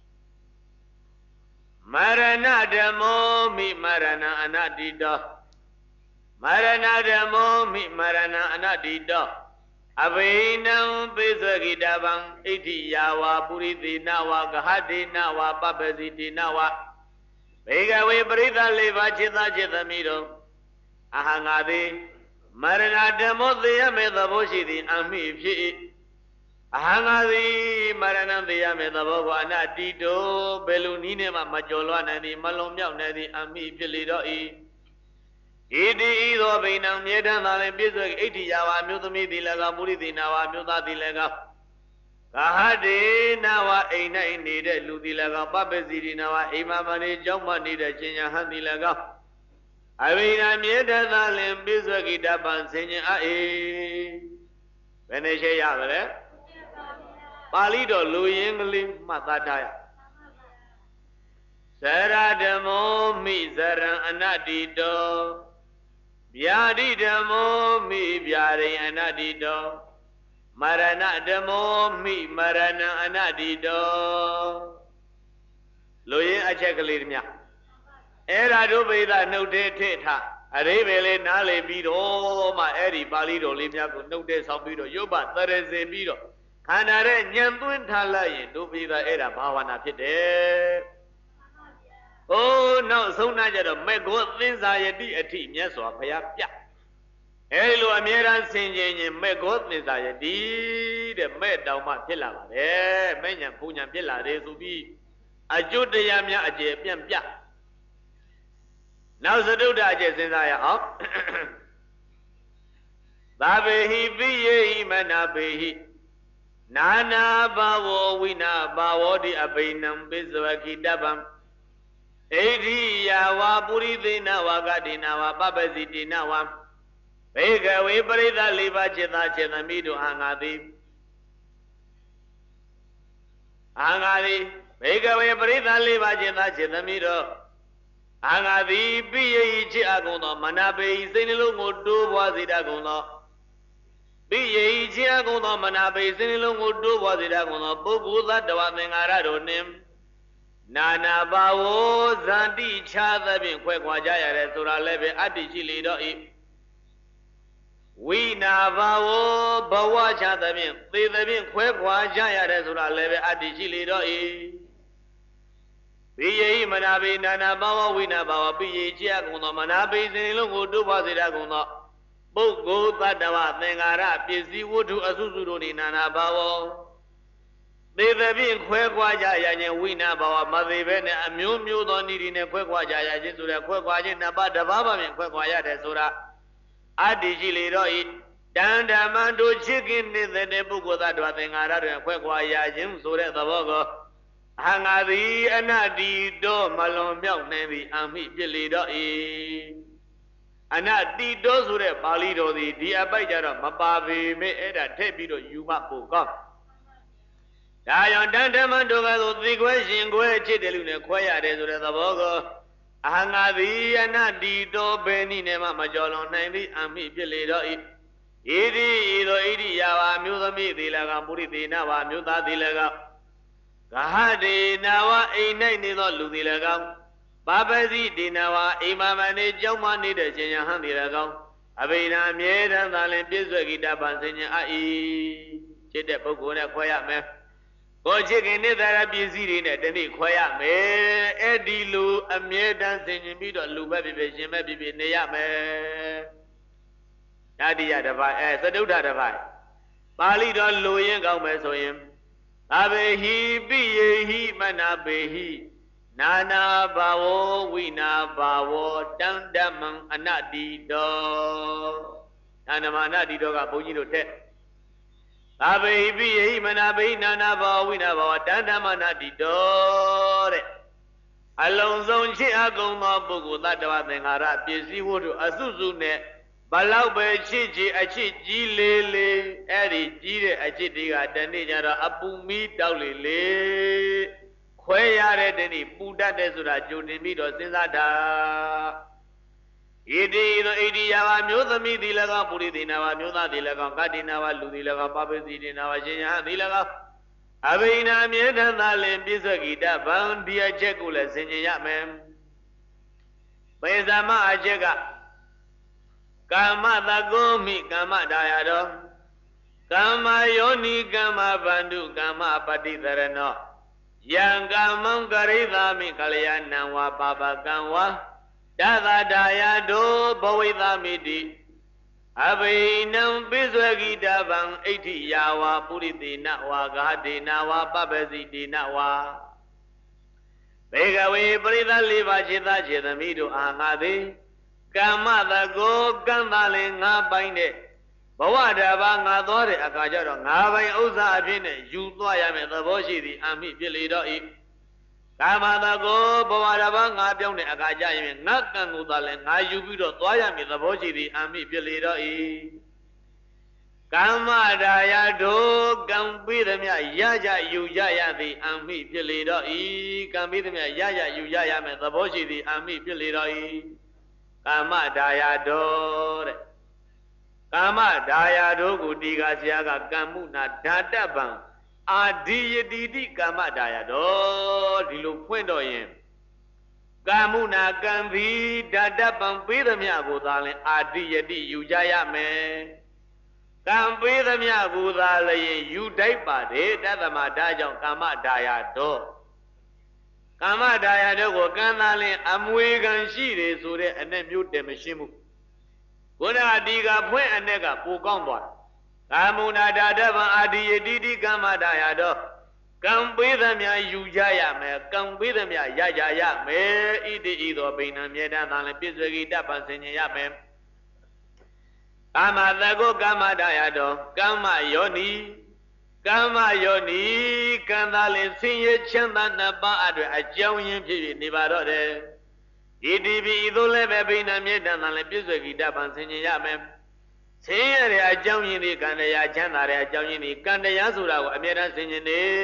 Marana demo mi marana anadido Marana demo mi marana anadido Abinam biswaki dabang iti yawa puridinawa gahadinawa babezidinawa Begawe parida leva chita chita mido Ahangadi marana demo diyame daboshi di ami phi Ahangadi marana diyame dabogo anadido belunine ma majolwa nadi malom yaw nadi ami pilido i Idi ido binam yedan dale biswaki iti yawa mutami di laga puri dinawa muta di laga Kahade nawa aina inide ludi laga babezidi nawa imamani jaumani de chinya handi laga Abina yedan dale biswaki daban sinya a e Veneshe yavale Palido luyingli matadaya Zara demo mi zara anadido Biadi demo mi biadi anadido Marana demo mi marana anadido. Loye ache kalirmya. Era do beda no de teta. Arebele nale bido ma eri balido limya ko no de sao bido yoba tarese bido. Kanare nyantwin thala yin do beda era bhavana phit de. Oh no sona jado me go thinsa yati athi myat swa phaya pya. Eri lo amyeran sin chin yin me go thinsa yati de me taw ma phit la ba de. Me nyan phu nyan phit la de so bi ajut taya mya aje pyan pya. Now Saduda Jesindaya up Babehi Biye Manabehi Nana Bawo Wina Bawodi Abinam Bizwaki Dabam Edi Yawa Buridina Wagadina wa Babazidina wa Vega we Brida Liva Cheta Chetamido Angadi Angadi Vega we Brida Liva Cheta Chetamido Angadi Biye Chiagono, Manabe, Zenilungo do was it agono. Biye Chiagono, Manabe, Zenilungo do was it agono, Boguza, the one thing I don't name. Nana Bao, Zandi, Chada, being Quaquajaya, Sura Leve, Adichili do it. We Navao, Bawa Chada, being, they the being Quaquajaya, Sura Leve, Adichili do it. Biye Manabe Nana Bawa Wina Bawa Biye Chiagono Manabe Zenilungo do was it agono. Bogo Tadawa Nengara, Pizzi Wudu Azuzuroni Nana Bawa. They the being Quaquaja and Wina Bawa Maziven, a Mu Mu don't need in a Quaquaja, Jisura Quaquaja, Nabada Baba and Quaquaja de Sura Adijili Roi, Dandamando chicken is the Nebugo that was Nengara and Quaquaja, Jim Sura the Bogo. Hangadi anadi do malon myok nevi ami pili do e anadi do so de Pali do di di apai ja do mapa be me eda thait pi do yu ma po kaw da yaw tan taman do ka so thi kwe shin kwe chit de lu ne khwe yade so de thabo ko hangadi anadi do be ni ne ma ma jaw lon nai bi ami pili do e idi do idi ya wa myu thami thi la ka puri thi na wa myu tha thi la ka Gahadi Nawa a night in the Ludilagam, Babazi Dinawa, Imamani, Jomani, the Jenya Handilagam, Abina Mied and Alan Bizwagi Dabansenya Ai, Chete Pokuna Quiet me. Go chicken it that I be sitting at any quiet me, Eddie Lu, a mere dancing in middle Lu baby, maybe be near me. Nadia Davai, as a do that Davai. Bali don't Louis and Gomez him. Abehi biyehi manabehi Nana bawo wina bawo Dandamang anadi do Nanama anadi do ka bhuji do the Abehi biyehi manabehi Nana bawo wina bawo Dandamang anadi do Along zone chi agong ma bugu Tadawa thengara Pisi wudu asusu ne Balau be chichi a chichi lele, eri jire a chitiga danijara apumi daulele, Quayare deni Buddha desura junimido sinzada. Idi the Idiava Mutami dilaga Puridinawa Muta dilaga Kadinawa Ludilaga Papazi dinawa Jenya dilaga Avina Mietana Lembisagita Bandia Jekula Senyamem Bezama Ajega. Kama Dagomi Kama Dayado Kama Yoni Kama Bandu Kama Patitarano Yanga Mangarida Mikalayana wa Baba Kanwa Dada Dayado Bawida Midi Avinam Bizwagi Davan eighty Yawa Puriti Nawa Gadi Nawa Babazidi Nawa Begawe Brida Liva Chita Chitamido Angadi Kama the go Gambale nga binde Bawada Banga Dore Akajaro Nava Uza Abine Yuayame the Boshi the Ami Pilido E Kama the go Bawada Banga Bione Akajame Nakan Udale Nayubido Toyami the Boshi the Ami Pilido E Kama Daya do Gambi the Mia Yaja Yujaya the Ami Pilido E Gambi the Mia Yaya Yujayame the Boshi the Ami Pilido E Kama Daya Dore ကာမဒါယာတို့ကိုဒီကဆရာကကမ္မှုနာဓာတပံအာဒီယတိတိကာမဒါယာတော်ဒီလိုဖွင့်တော့ရင်ကာမုနာကံဘီဓာတပံပေးသမျှကိုသာလင်အာဒီယတိယူကြရမယ်ကံပေးသမျှကိုသာလျင်ယူတိုက်ပါတယ်တသမဒါကြောင့်ကာမဒါယာတော်ကာမဒါယာတော်ကိုကံသာလင်အမွေခံရှိတယ်ဆိုတဲ့အ내မျိုးတည်မရှိမှုဘုရားဒီကဖွင့်အ내ကပိုကောင်းသွားကာမုနာဓာတပံအာဒီယတိတိကာမဒါယာတော်ကံပေးသမျှယူကြရမယ်ကံပေးသမျှရကြရမယ်ဣတိဤသောဗိဏံမြေတံသာလင်ပြစ္ဆေကိတပံဆင်ញင်ရမယ်ကာမတကောကာမဒါယာတော်ကာမယောနိကာမယောနိကံသာလင်ဆင်းရဲချမ်းသာနှစ်ပါးအတွက်အကြောင်းရင်းဖြစ်၍နေပါတော့တယ်ဣတိပိဤသို့လည်းပဲဗိဏံမြေတံသာလင်ပြစ္ဆေကိတပံဆင်ញင်ရမယ်ဆင်းရဲတဲ့အကြောင်းရင်းတွေကံတရားချမ်းသာတဲ့အကြောင်းရင်းတွေကံတရားဆိုတာကိုအမြဲတမ်းဆင်ញင်နေ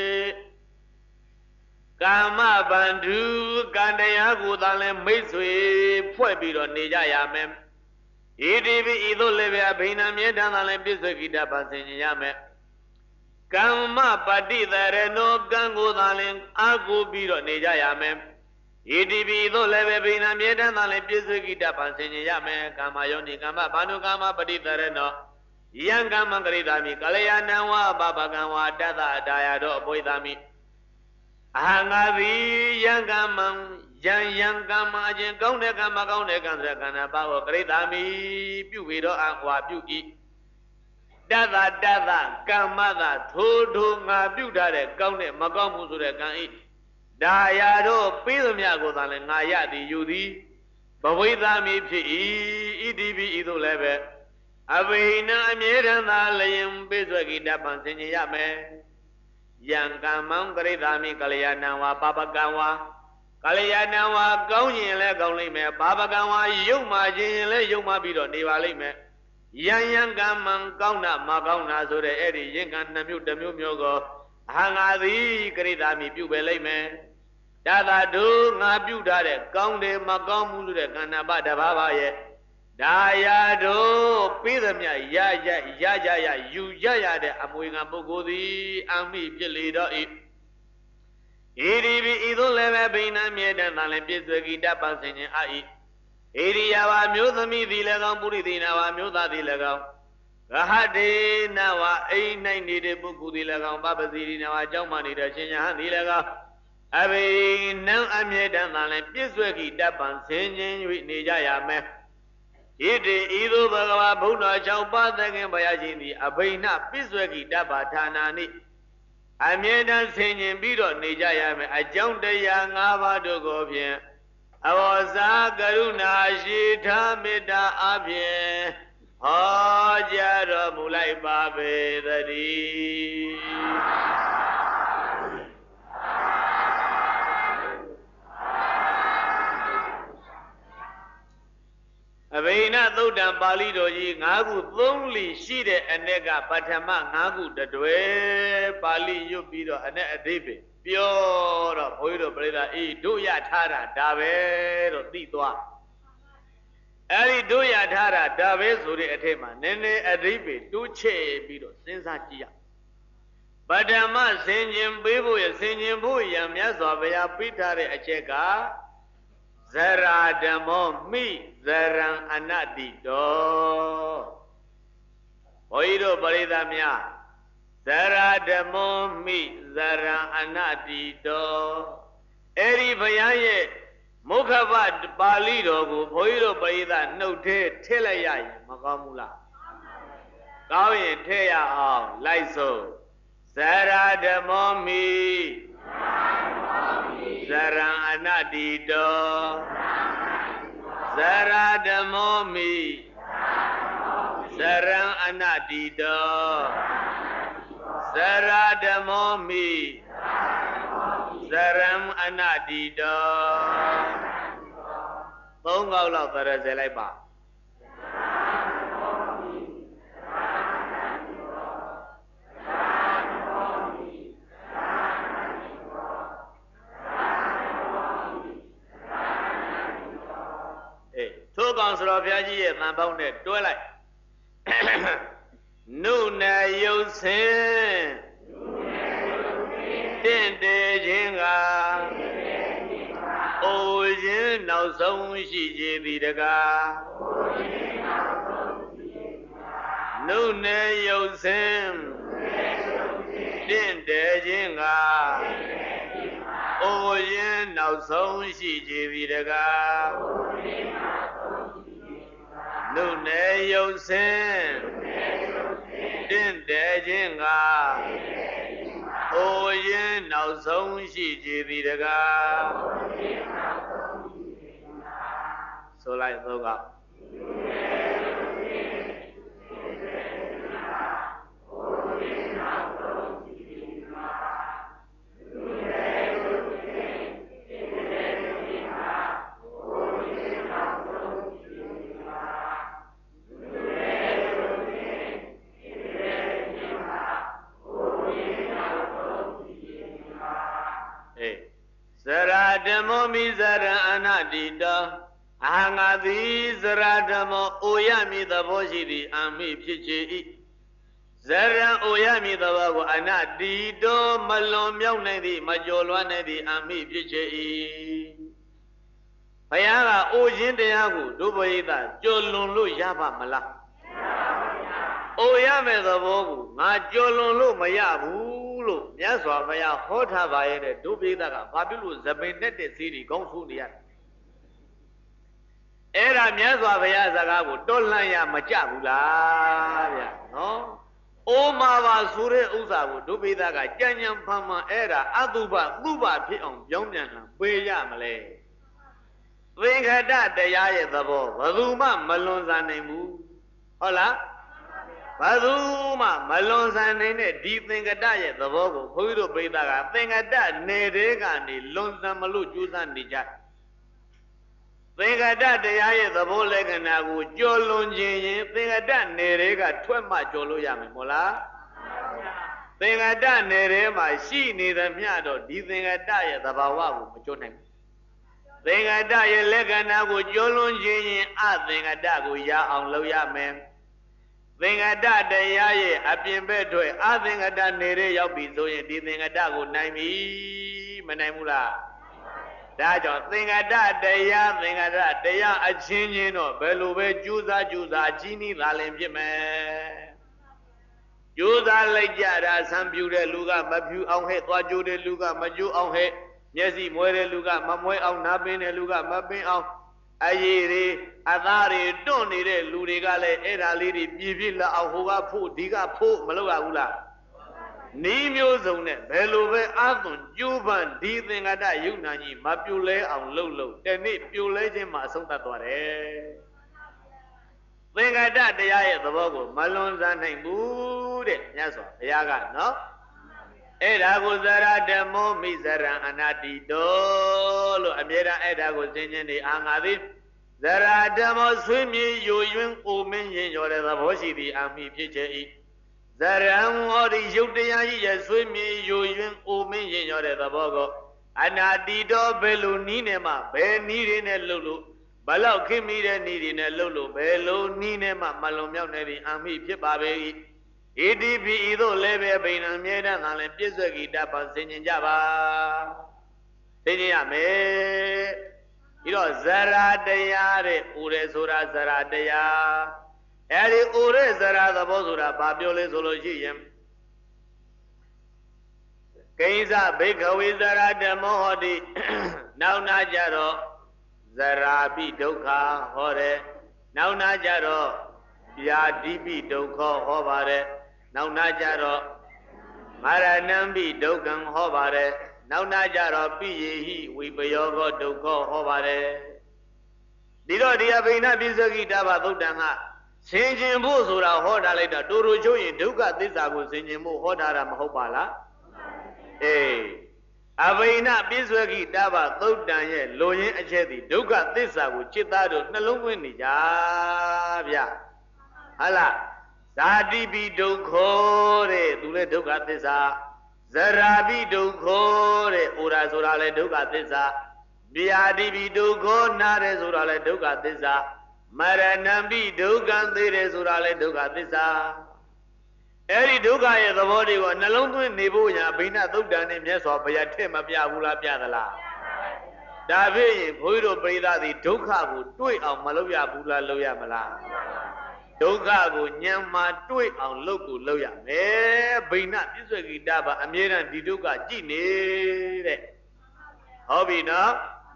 ကာမဗန္ဓုကံတရားကိုသာလဲမိတ်ဆွေဖွဲ့ပြီးတော့နေကြရမယ်ဣတိပိဤသို့လည်းပဲဗိဏံမြေတံသာလဲပြစ္ဆေကိတပံဆင်ញင်ရမယ်ကမ္မပฏิသရဏောကံကိုသာလဲအာကိုပြီးတော့နေကြရမယ်ဣတိပိသို့လည်းပဲဗိဏံမြေတံသာလဲပြစ္ဆေကိတပံဆင်ញင်ရမယ်ကာမယောနိကာမဘာနုကာမပฏิသရဏောယံကမ္မကရိတာမိကလျာဏံဝပပကံဝတတ္တအတာယတော်အပွေသာမိအဟံငါသည်ယံကမ္မံယံယံကမ္မအခြင်းကောင်းတဲ့ကံမကောင်းတဲ့ကံဆိုတဲ့ကံနာပါကိုကရိတာမိပြုပြီးတော့အဟွာပြု၏တတ္တတတ္တကမ္မသာထိုးထိုးငါပြုထားတဲ့ကောင်းတဲ့မကောင်းမှုဆိုတဲ့ကံဤဒါယာတော့ပေးသမျှကိုသာလည်းငါရသည်ယူသည်ဘဝိသာမိဖြစ်၏ဣတိပိဤသို့လည်းပဲအဘိနံအမြဲတမ်းသာလျင်ပိစ္ဆေကိတပံဆင်ញင်ရမယ်ယံကမ္မံကရိတာမိကလျာဏံဝါပပကံဝါကလျာဏံဝါကောင်းရင်လည်းကောင်းလိမ့်မယ်ပပကံဝါယုံမှခြင်းရင်လည်းယုံမှပြီးတော့နေပါလိမ့်မယ်ယံယံကမ္မံကောင်းတာမကောင်းတာဆိုတဲ့အဲ့ဒီရင်ကနှမျိုးတစ်မျိုးမျိုးကိုအဟံငါသည်ကရိတာမိပြုပဲလိမ့်မယ်တသာတို့ငါပြုထားတဲ့ကောင်းတယ်မကောင်းမှုဆိုတဲ့ကဏ္ဍပတဘာဘာရဲ့ဒါယာတို့ပြီးသမျှရရရကြရယူကြရတဲ့အမွေခံပုဂ္ဂိုလ်သည်အမိဖြစ်လေတော့ဤဣရိပိဤသို့လည်းပဲဗိဏံမြေတံသာလည်းပြစ္ဆေကိတပံဆင်ញင်အာဤဣရိယာဝမျိုးသမီးသည်လည်းကောင်းပုရိသေနဝမျိုးသားသည်လည်းကောင်းဂဟတေနဝအိမ်၌နေတဲ့ပုဂ္ဂိုလ်သည်လည်းကောင်းပပစီရိနဝအကြောင်းမှနေတဲ့ရှင်ယဟန်သည်လည်းကောင်းအဘိနံအမြဲတမ်းသာလည်းပြစ္ဆေကိတပံဆင်ញင်၍နေကြရမယ်ဣတိဤသို့ဘဂဝါဘုရား၆ပါးသခင်ဘုရားရှင်သည်အဘိနပြစ္ဆေကိတပ္ပဌာနာနိအမြဲတမ်းဆင်ញင်ပြီးတော့နေကြရမယ်အကြောင်းတရား၅ပါးတို့ကိုဖြင့်အဘောဇာကရုဏာရှိထားမေတ္တာအဖြင့်ဟောကြားတော်မူလိုက်ပါပေသတည်းအဘိနသုတ်တံပါဠိတော်ကြီး၅ခုသုံးလီရှိတဲ့အ내ကပထမ၅ခုတတွယ်ပါဠိရွတ်ပြီးတော့အ내အဓိပ္ပာယ်ပြောတော့ဘုန်းကြီးတို့ပြိဿအေးတို့ရထားတာဒါပဲတော့သိသွားအဲ့ဒီတို့ရထားတာဒါပဲဆိုတဲ့အထက်မှာနည်းနည်းအဓိပ္ပာယ်တိုးချဲ့ပြီးတော့စဉ်းစားကြည့်ရပထမဆင်ခြင်ပေးဖို့ရဆင်ခြင်ဖို့ရမြတ်စွာဘုရားပြထားတဲ့အချက်ကဇရာဓမ္မောမိဇရံအနတ္တိတောဘုန်းကြီးတို့ပရိသတ်များဇရာဓမ္မောမိဇရံအနတ္တိတောအဲ့ဒီဘုရားရဲ့မုခဘပါဠိတော်ကိုဘုန်းကြီးတို့ပရိသတ်နှုတ်ထဲထည့်လိုက်ရရင်မကောင်းဘူးလားကောင်းရင်ထည့်ရအောင်လိုက်စို့ဇရာဓမ္မောမိဇရံအနတ္တိတောဇရာဓမ္မောမိဇရံအနတ္တိတောဇရာဓမ္မောမိဇရံအနတ္တိတောသုံးခေါက်လောက်သရစေလိုက်ပါထိုးကောင်ဆိုတော်ဘုရားကြီးရဲ့သံပေါင်းနဲ့တွဲလိုက်နုနယ်ရုပ်ဆင်းတင့်တယ်ခြင်းကအိုခြင်းနောက်ဆုံးရှိကြသည်တကားနုနယ်ရုပ်ဆင်းတင့်တယ်ခြင်းကအိုခြင်းနောက်ဆုံးရှိကြသည်တကားနုနယ်ရုပ်ဆင်းတင့်တယ်ခြင်းကအိုခြင်းနောက်ဆုံးရှိကြသည်တကားဆိုလိုက်သုံးကဇရာဓမ္မောမိဇရံအနာတိတောအာငါသည်ဇရာဓမ္မောအိုရမည်သဘောရှိသည်အမိဖြစ်ချေ၏ဇရံအိုရမည်သဘောကိုအနာတိတောမလွန်မြောက်နိုင်သည်မကျော်လွှမ်းနိုင်သည်အမိဖြစ်ချေ၏ဘုရားကအိုခြင်းတရားကိုဒုပရိသကျော်လွန်လို့ရပါမလားအိုရမယ်သဘောကိုငါကျော်လွန်လို့မရဘူးလို့မြတ်စွာဘုရားဟောထားပါရဲ့တဲ့ဒုပိသကဘာဖြစ်လို့သပင်နဲ့တဲ့စီးတွေကောင်းဆိုးနေရအဲ့ဒါမြတ်စွာဘုရားစကားကိုတွန့်လှန်ရမကြဘူးလားဗျာနော်အိုမာပါဆိုတဲ့ဥစ္စာကိုဒုပိသကကြံ့ကြံ့ဖန်ဖန်အဲ့ဒါအတုပသုပဖြစ်အောင်ပြောင်းပြန်တာပေးရမလဲသင်္ခတတရားရဲ့သဘောဘယ်သူမှမလွန်ဆန်နိုင်ဘူးဟုတ်လားဘယ်သူမှမလွန်ဆန်နိုင်တဲ့ဒီသင်္ကတရဲ့သဘောကိုဘုန်းကြီးတို့ပိဋကကသင်္ကတနေတဲ့ကနေလွန်ဆန်မလို့ကြိုးစားနေကြသင်္ကတတရားရဲ့သဘောလက္ခဏာကိုကျော်လွန်ခြင်းရင်သင်္ကတနေတဲ့ကထွက်မှကျော်လို့ရမယ်မို့လားသင်္ကတနေတဲ့မှာရှိနေသမျှတော့ဒီသင်္ကတရဲ့သဘာဝကိုမကျော်နိုင်ဘူးသင်္ကတရဲ့လက္ခဏာကိုကျော်လွန်ခြင်းရင်အသင်္ကတကိုရအောင်လုပ်ရမယ်သင်္ကတတရားရဲ့အပြင်ဘက်ထွက်အသင်္ကတနေတဲ့ရောက်ပြီဆိုရင်ဒီသင်္ကတကိုနိုင်ပြီမနိုင်ဘူးလားဒါကြောင့်သင်္ကတတရားသင်္ကတတရားအချင်းချင်းတော့ဘယ်လိုပဲကြိုးစားကြိုးစားကြီးနီးလာလင်ဖြစ်မယ်ကြိုးစားလိုက်ကြတာဆံပြူတဲ့လူကမပြူအောင်ဟဲ့သွားကြိုးတဲ့လူကမကြိုးအောင်ဟဲ့မျက်စိမွဲတဲ့လူကမမွဲအောင်နားပင်းတဲ့လူကမပင်းအောင်အရေးတွေအသားတွေတွန့်နေတဲ့လူတွေကလည်းအဲ့ဒါလေးတွေပြည့်ပြည့်လာအောင်ဟိုကဖို့ဒီကဖို့မလုပ်ရဘူးလားနီးမျိုးစုံနဲ့ဘယ်လိုပဲအာသွန်ကျိုးပန်းဒီသင်္ကတယုံနာကြီးမပြိုလဲအောင်လှုပ်လှုပ်တနေ့ပြိုလဲခြင်းမှာအဆုံးသတ်သွားတယ်သင်္ကတတရားရဲ့သဘောကိုမလွန်ဆန်နိုင်ဘူးတဲ့မြတ်စွာဘုရားကနော်အဲ့ဒါကိုဇရာဓမ္မောမိဇရံအနာတိတောလို့အမြဲတမ်းအဲ့ဒါကိုသင်ခြင်းနေအာငါသည်ဇရာဓမ္မောဆွေးမြေယိုယွင်းအိုမင်းရင်ရောတဲ့သဘောရှိသည်အမိဖြစ်ချေ၏ဇရံဟောဒီရုပ်တရားကြီးရဲ့ဆွေးမြေယိုယွင်းအိုမင်းရင်ရောတဲ့သဘောကိုအနာတိတောဘယ်လိုနီးနေမှဘယ်နီးတွေနဲ့လှုပ်လို့ဘလောက်ခင်မိတဲ့နီးတွေနဲ့လှုပ်လို့ဘယ်လိုနီးနေမှမလွန်မြောက်နေသည်အမိဖြစ်ပါပေ၏ဣတိပိဤသို့လည်းပဲဗိဏံမြဲတမ်းသာလည်းပြည့်စွက်ကြည်တတ်ပါဆင်ញင်ကြပါသိကြရမယ်ပြီးတော့ဇရာတရားတဲ့ဥရဲဆိုတာဇရာတရားအဲဒီဥရဲဇရာသဘောဆိုတာဘာပြောလဲဆိုလို့ရှိရင်ကိဉ္စဘိက္ခဝေဇရာဓမ္မောဟောတိနောက်နာကြတော့ဇရာပိဒုက္ခဟောတယ်နောက်နာကြတော့ဗျာတိပိဒုက္ခဟောပါတယ်နောက်နာကြတော့မရဏံပိဒုက္ခံဟောပါတယ်နောက်နာကြတော့ပိယေဟိဝိပယောဂဒုက္ခဟောပါတယ်ဒီတော့ဒီအဘိနပိစကိတဘသုတ်တံကဆင်ခြင်ဖို့ဆိုတာဟောတာလိုက်တော့တူတူချုပ်ရင်ဒုက္ခသစ္စာကိုဆင်ခြင်ဖို့ဟောတာတာမဟုတ်ပါလားအေးအဘိနပိစကိတဘသုတ်တံရဲ့လိုရင်းအချက်သည်ဒုက္ခသစ္စာကိုจิตသားတို့နှလုံးသွင်းနေကြဗျဟလားဇာတိပိဒုက္ခတဲ့သူလည်းဒုက္ခသစ္စာဇရာပိဒုက္ခတဲ့ဩရာဆိုတာလည်းဒုက္ခသစ္စာဗျာတိပိဒုက္ခနာတယ်ဆိုတာလည်းဒုက္ခသစ္စာမ Maranambi Dukan Dere Surale Duka Tisa Eri Duka is the body of Nalungu Nibuya, Bina Dukan in Yes of Yatima Piabula Piadala. Davi, Puido Brida, the Duka would do it on Maluya Bula Loya Mala. Duka would Nyama do it on Loku Loya. Eh, Bina, this way Daba, Amira, the Duka, Gini. Hobby now.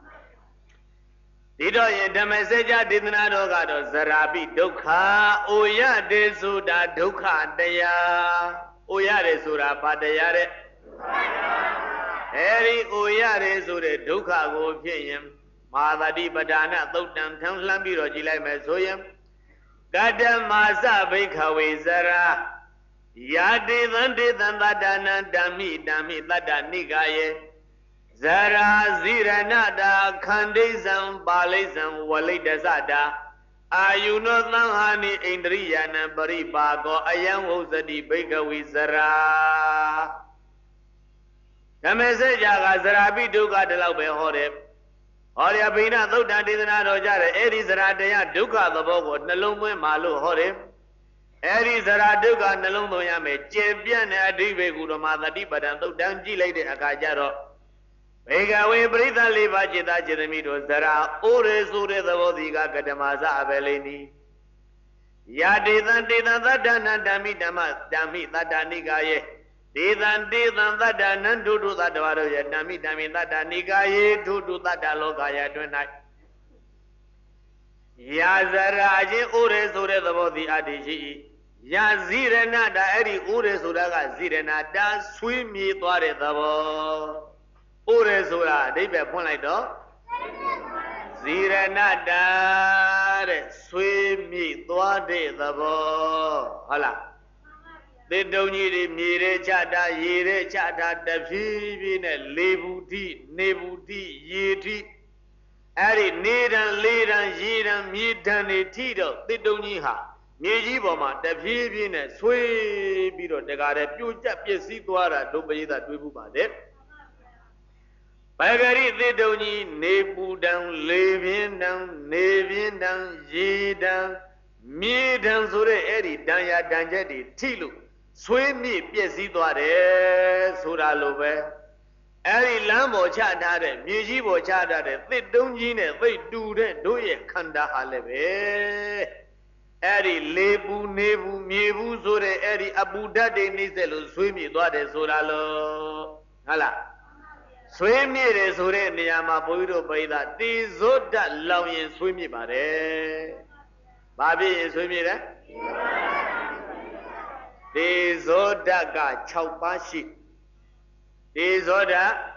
Dido in the message did not know Zarabi Duka, Oya de Suda Duka Dea, Oya de Sura Padayare, Eri Oya de Sura Duka go Piam, Mavadi Badana, Thotan, Tamslambiro Gila Mesoyam, Gadam Masa Bikawi Zara, Yadi Vandi Dana Dami Dami Lada Nigaye. Zara Ziranada Kandizam Balizam Walidazada Ayuno Nahani Indriyana Baribago Ayam Wozadi Bega Wizara Kamesaja Zarabi Duka de Laube Horeb Horia Bina Thoda Didana Jara Eri Zaradea Duka the Bogo Nalumwe Malu Horeb Eri Zara Duka Nalumuyame Jebian Adive Gurumada Dibadan Thodanji Lady Akajaro Vega we breathe and live Ajita Jeremido Zara, Ore Sure the Vodiga Kadamaza Avelini. Yadi than did that dana dami damas, dami that danigaye. Did and did and that dana do do that warrior, dami dami that danigaye, do do that alogaya tonight. Yazaraji Ure Sure the Vodi Adiji. Yazirena da Eri Ure Suraga Zirena da swim ye tware the wo. Ure Sura, they be upon like dog. Ziranada, swim me, twade the bo. Hala. They don't need me, chata, yere, chata, the fibin, lebuti, nebuti, yeti. Ari, need and lead and yeet and meet and a tito. They don't need her. Nejiboma, the fibin, sway, biro, the god, a few chapies, situara, don't be that we move at it. Bagari they don't need nebu down, living down, nevin down, ye down, me down, sure, eri, danya, danjadi, tilu, swim me, piesituare, sura lobe, eri lambo chatare, mujibo chatare, they don't need it, they do it, do it, kanda halebe, eri lebu, nebu, mebu, sure, eri, abu dade, nizelu, swim it, doade, sura lo, hala. Swim me, Sure, Niama Budo Baida, Tizoda Lawian swim me, Bade. Babi is swimming there? Tizoda ga Chaupashi. Tizoda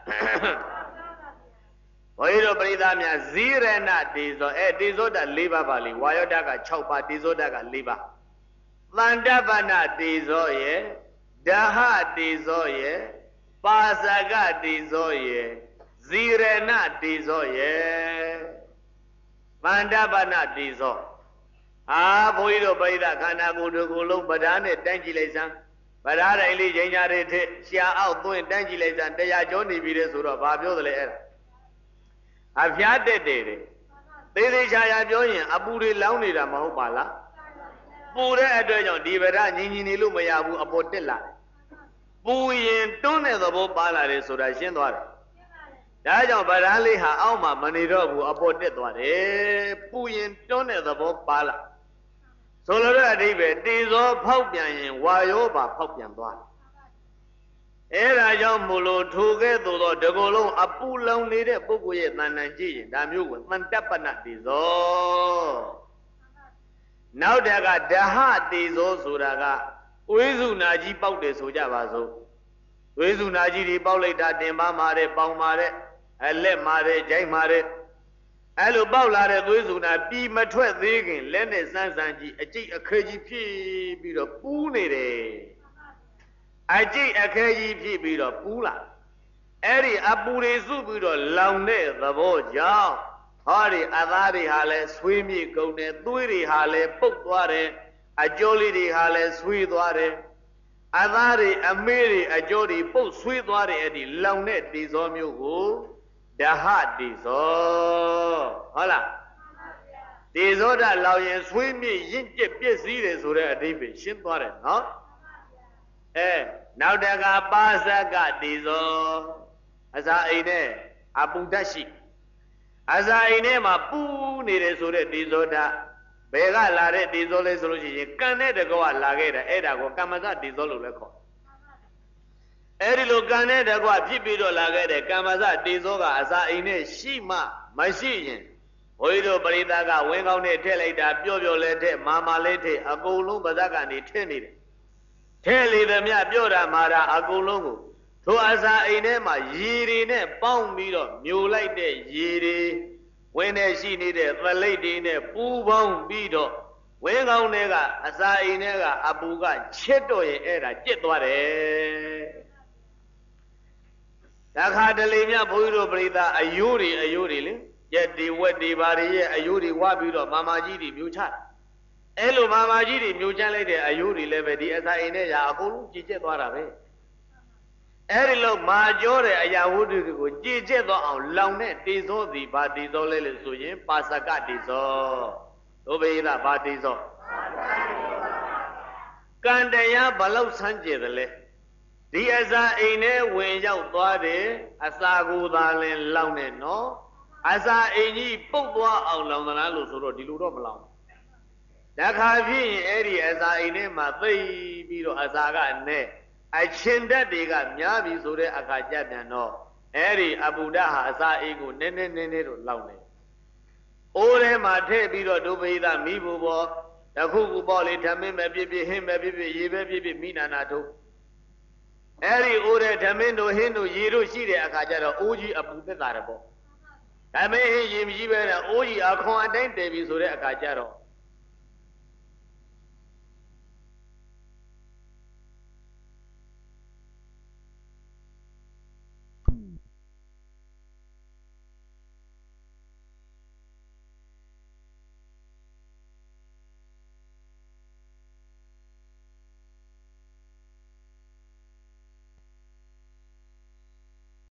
Budo Baida Mia Zirena Tizo, eh, Tizoda Liba Valley, Wayodaga Chaupa, Tizodaga Liba. Vandavana Tizoye, Daha Tizoye. Pasaga dizoye, Zirena dizoye, Vandabana dizo. Ah, Boido Baida Kana Gudu Badane, Dangilesan, Badara Eli Janare, Shia out doing Dangilesan, they are Johnny Vides or Babio the air. I've had that day. They shall join Aburi Launida Mahopala. Pura Adrejon, Divera, Nini Lumayabu, Apotella. Puyin don't have the Bopala resurrection. Dajon Barali ha Alma Manirobu about it. Puyin don't have the Bopala. Solara David, these all Popian, Wayoba Popian. Era John Mulo together, the Golo, a pool long needed Bukuya Nanaji, Damu, Mantapana Dizo. Now they got the heart, these also raga. Wezu Naji Pau de Sojavazo. Wezu Naji di Pauleta de Mamare, Paumare, Ale Mare, Jay Mare. Alo Paulare, Wezuna, be Matwe Digging, Lene Sansanji, a G a K G P, be the Pune. A G a K G P, be the Pula. Eri Abure Zubudo, Laune, the Boja. Hari Adari Hale, Swimmy, Gone, Duri Hale, Pukware. A jolly di hale sweet water. Adari, a miri, a jolly, both sweet water at the long net, this on you go. The heart is all. Hola. တေဇောဓလောင်ရင်ဆွေးမြေ့ရင့်ကျက်ပြည့်စည်တယ်ဆိုတဲ့အဓိပ္ပာယ်ရှင်းသွားတယ်နော်အဲနောက်တကပါဇကတေဇောအစာအိမ်နဲ့အပူဓာတ်ရှိအစာအိမ်ထဲမှာပူနေတယ်ဆိုတဲ့တေဇောဓဘယ်ကလာတဲ့တေဇောလဲဆိုလို့ရှိရင်ကံနဲ့တကောလာခဲ့တာအဲ့ဒါကိုကမ္မဇတေဇောလို့လည်းခေါ်အဲ့ဒီလိုကံနဲ့တကောဖြစ်ပြီးတော့လာခဲ့တဲ့ကမ္မဇတေဇောကအစာအိမ်နဲ့ရှိမှမရှိရင်ဘုန်းကြီးတို့ပရိသတ်ကဝင်းကောင်းနဲ့ထည့်လိုက်တာပျော့ပျော့လဲထည့်မာမာလေးထည့်အကုန်လုံးပါဇက်ကနေထည့်နေတယ်ထည့်လေသမျှပျော့တာမာတာအကုန်လုံးကိုထိုအစာအိမ်ထဲမှာရေတွေနဲ့ပေါင်းပြီးတော့မျိုးလိုက်တဲ့ရေတွေဝင်းနဲ့ရှိနေတဲ့သလိပ်တွေနဲ့ပူပေါင်းပြီးတော့ဝင်းကောင်းတွေကအစာအိမ်ထဲကအပူကချစ်တော့ရင်အဲ့ဒါကျစ်သွားတယ်တခါတလေမြဘုန်းကြီးတို့ပရိသတ်အယိုးတွေအယိုးတွေလေရက်ဒီဝက်ဒီဘာတွေရဲ့အယိုးတွေဝပြီးတော့မာမာကြီးတွေမျိုးချတာအဲ့လိုမာမာကြီးတွေမျိုးချလိုက်တဲ့အယိုးတွေလည်းပဲဒီအစာအိမ်ထဲရာအကုန်လုံးကြည်ကျက်သွားတာပဲအဲ့ဒီလိုမာကြောတဲ့အရာဝတ္ထုကိုကြည်ကျက်သွားအောင်လောင်တဲ့တေဇောစီဘာတေဇောလဲလို့ဆိုရင်ပါစကတေဇောတို့ဘေးသားဘာတေဇောကံတရားဘလောက်ဆန်းကျင်တယ်လဲဒီအစာအိမ်ထဲဝင်ရောက်သွားတယ်အစာကိုသာလင်လောင်နေနော်အစာအိမ်ကြီးပုတ်သွားအောင်လောင်သလားလို့ဆိုတော့ဒီလိုတော့မလောင်တခါဖြစ်ရင်အဲ့ဒီအစာအိမ်ထဲမှာသိပြီးတော့အစာကနဲ့အချင်းဓာတ်တွေကများပြီဆိုတဲ့အခါကြပြန်တော့အဲ့ဒီအပူဓာတ်ဟာအစာအိမ်ကိုနည်းနည်းနည်းနည်းတော့လောင်နေအိုးထဲမှာထည့်ပြီးတော့ဒုပိသမိဖို့ပေါ်တခုခုပေါ့လေဓမင်းပဲပြပြဟင်းပဲပြပြရေပဲပြပြမိနာနာတို့အဲ့ဒီအိုးထဲဓမင်းတို့ဟင်းတို့ရေတို့ရှိတဲ့အခါကျတော့အိုးကြီးအပူသက်တာတယ်ပေါ့ဓမင်းဟင်းရေမရှိပဲနဲ့အိုးကြီးအခွန်အတိုင်းတည်ပြီဆိုတဲ့အခါကျတော့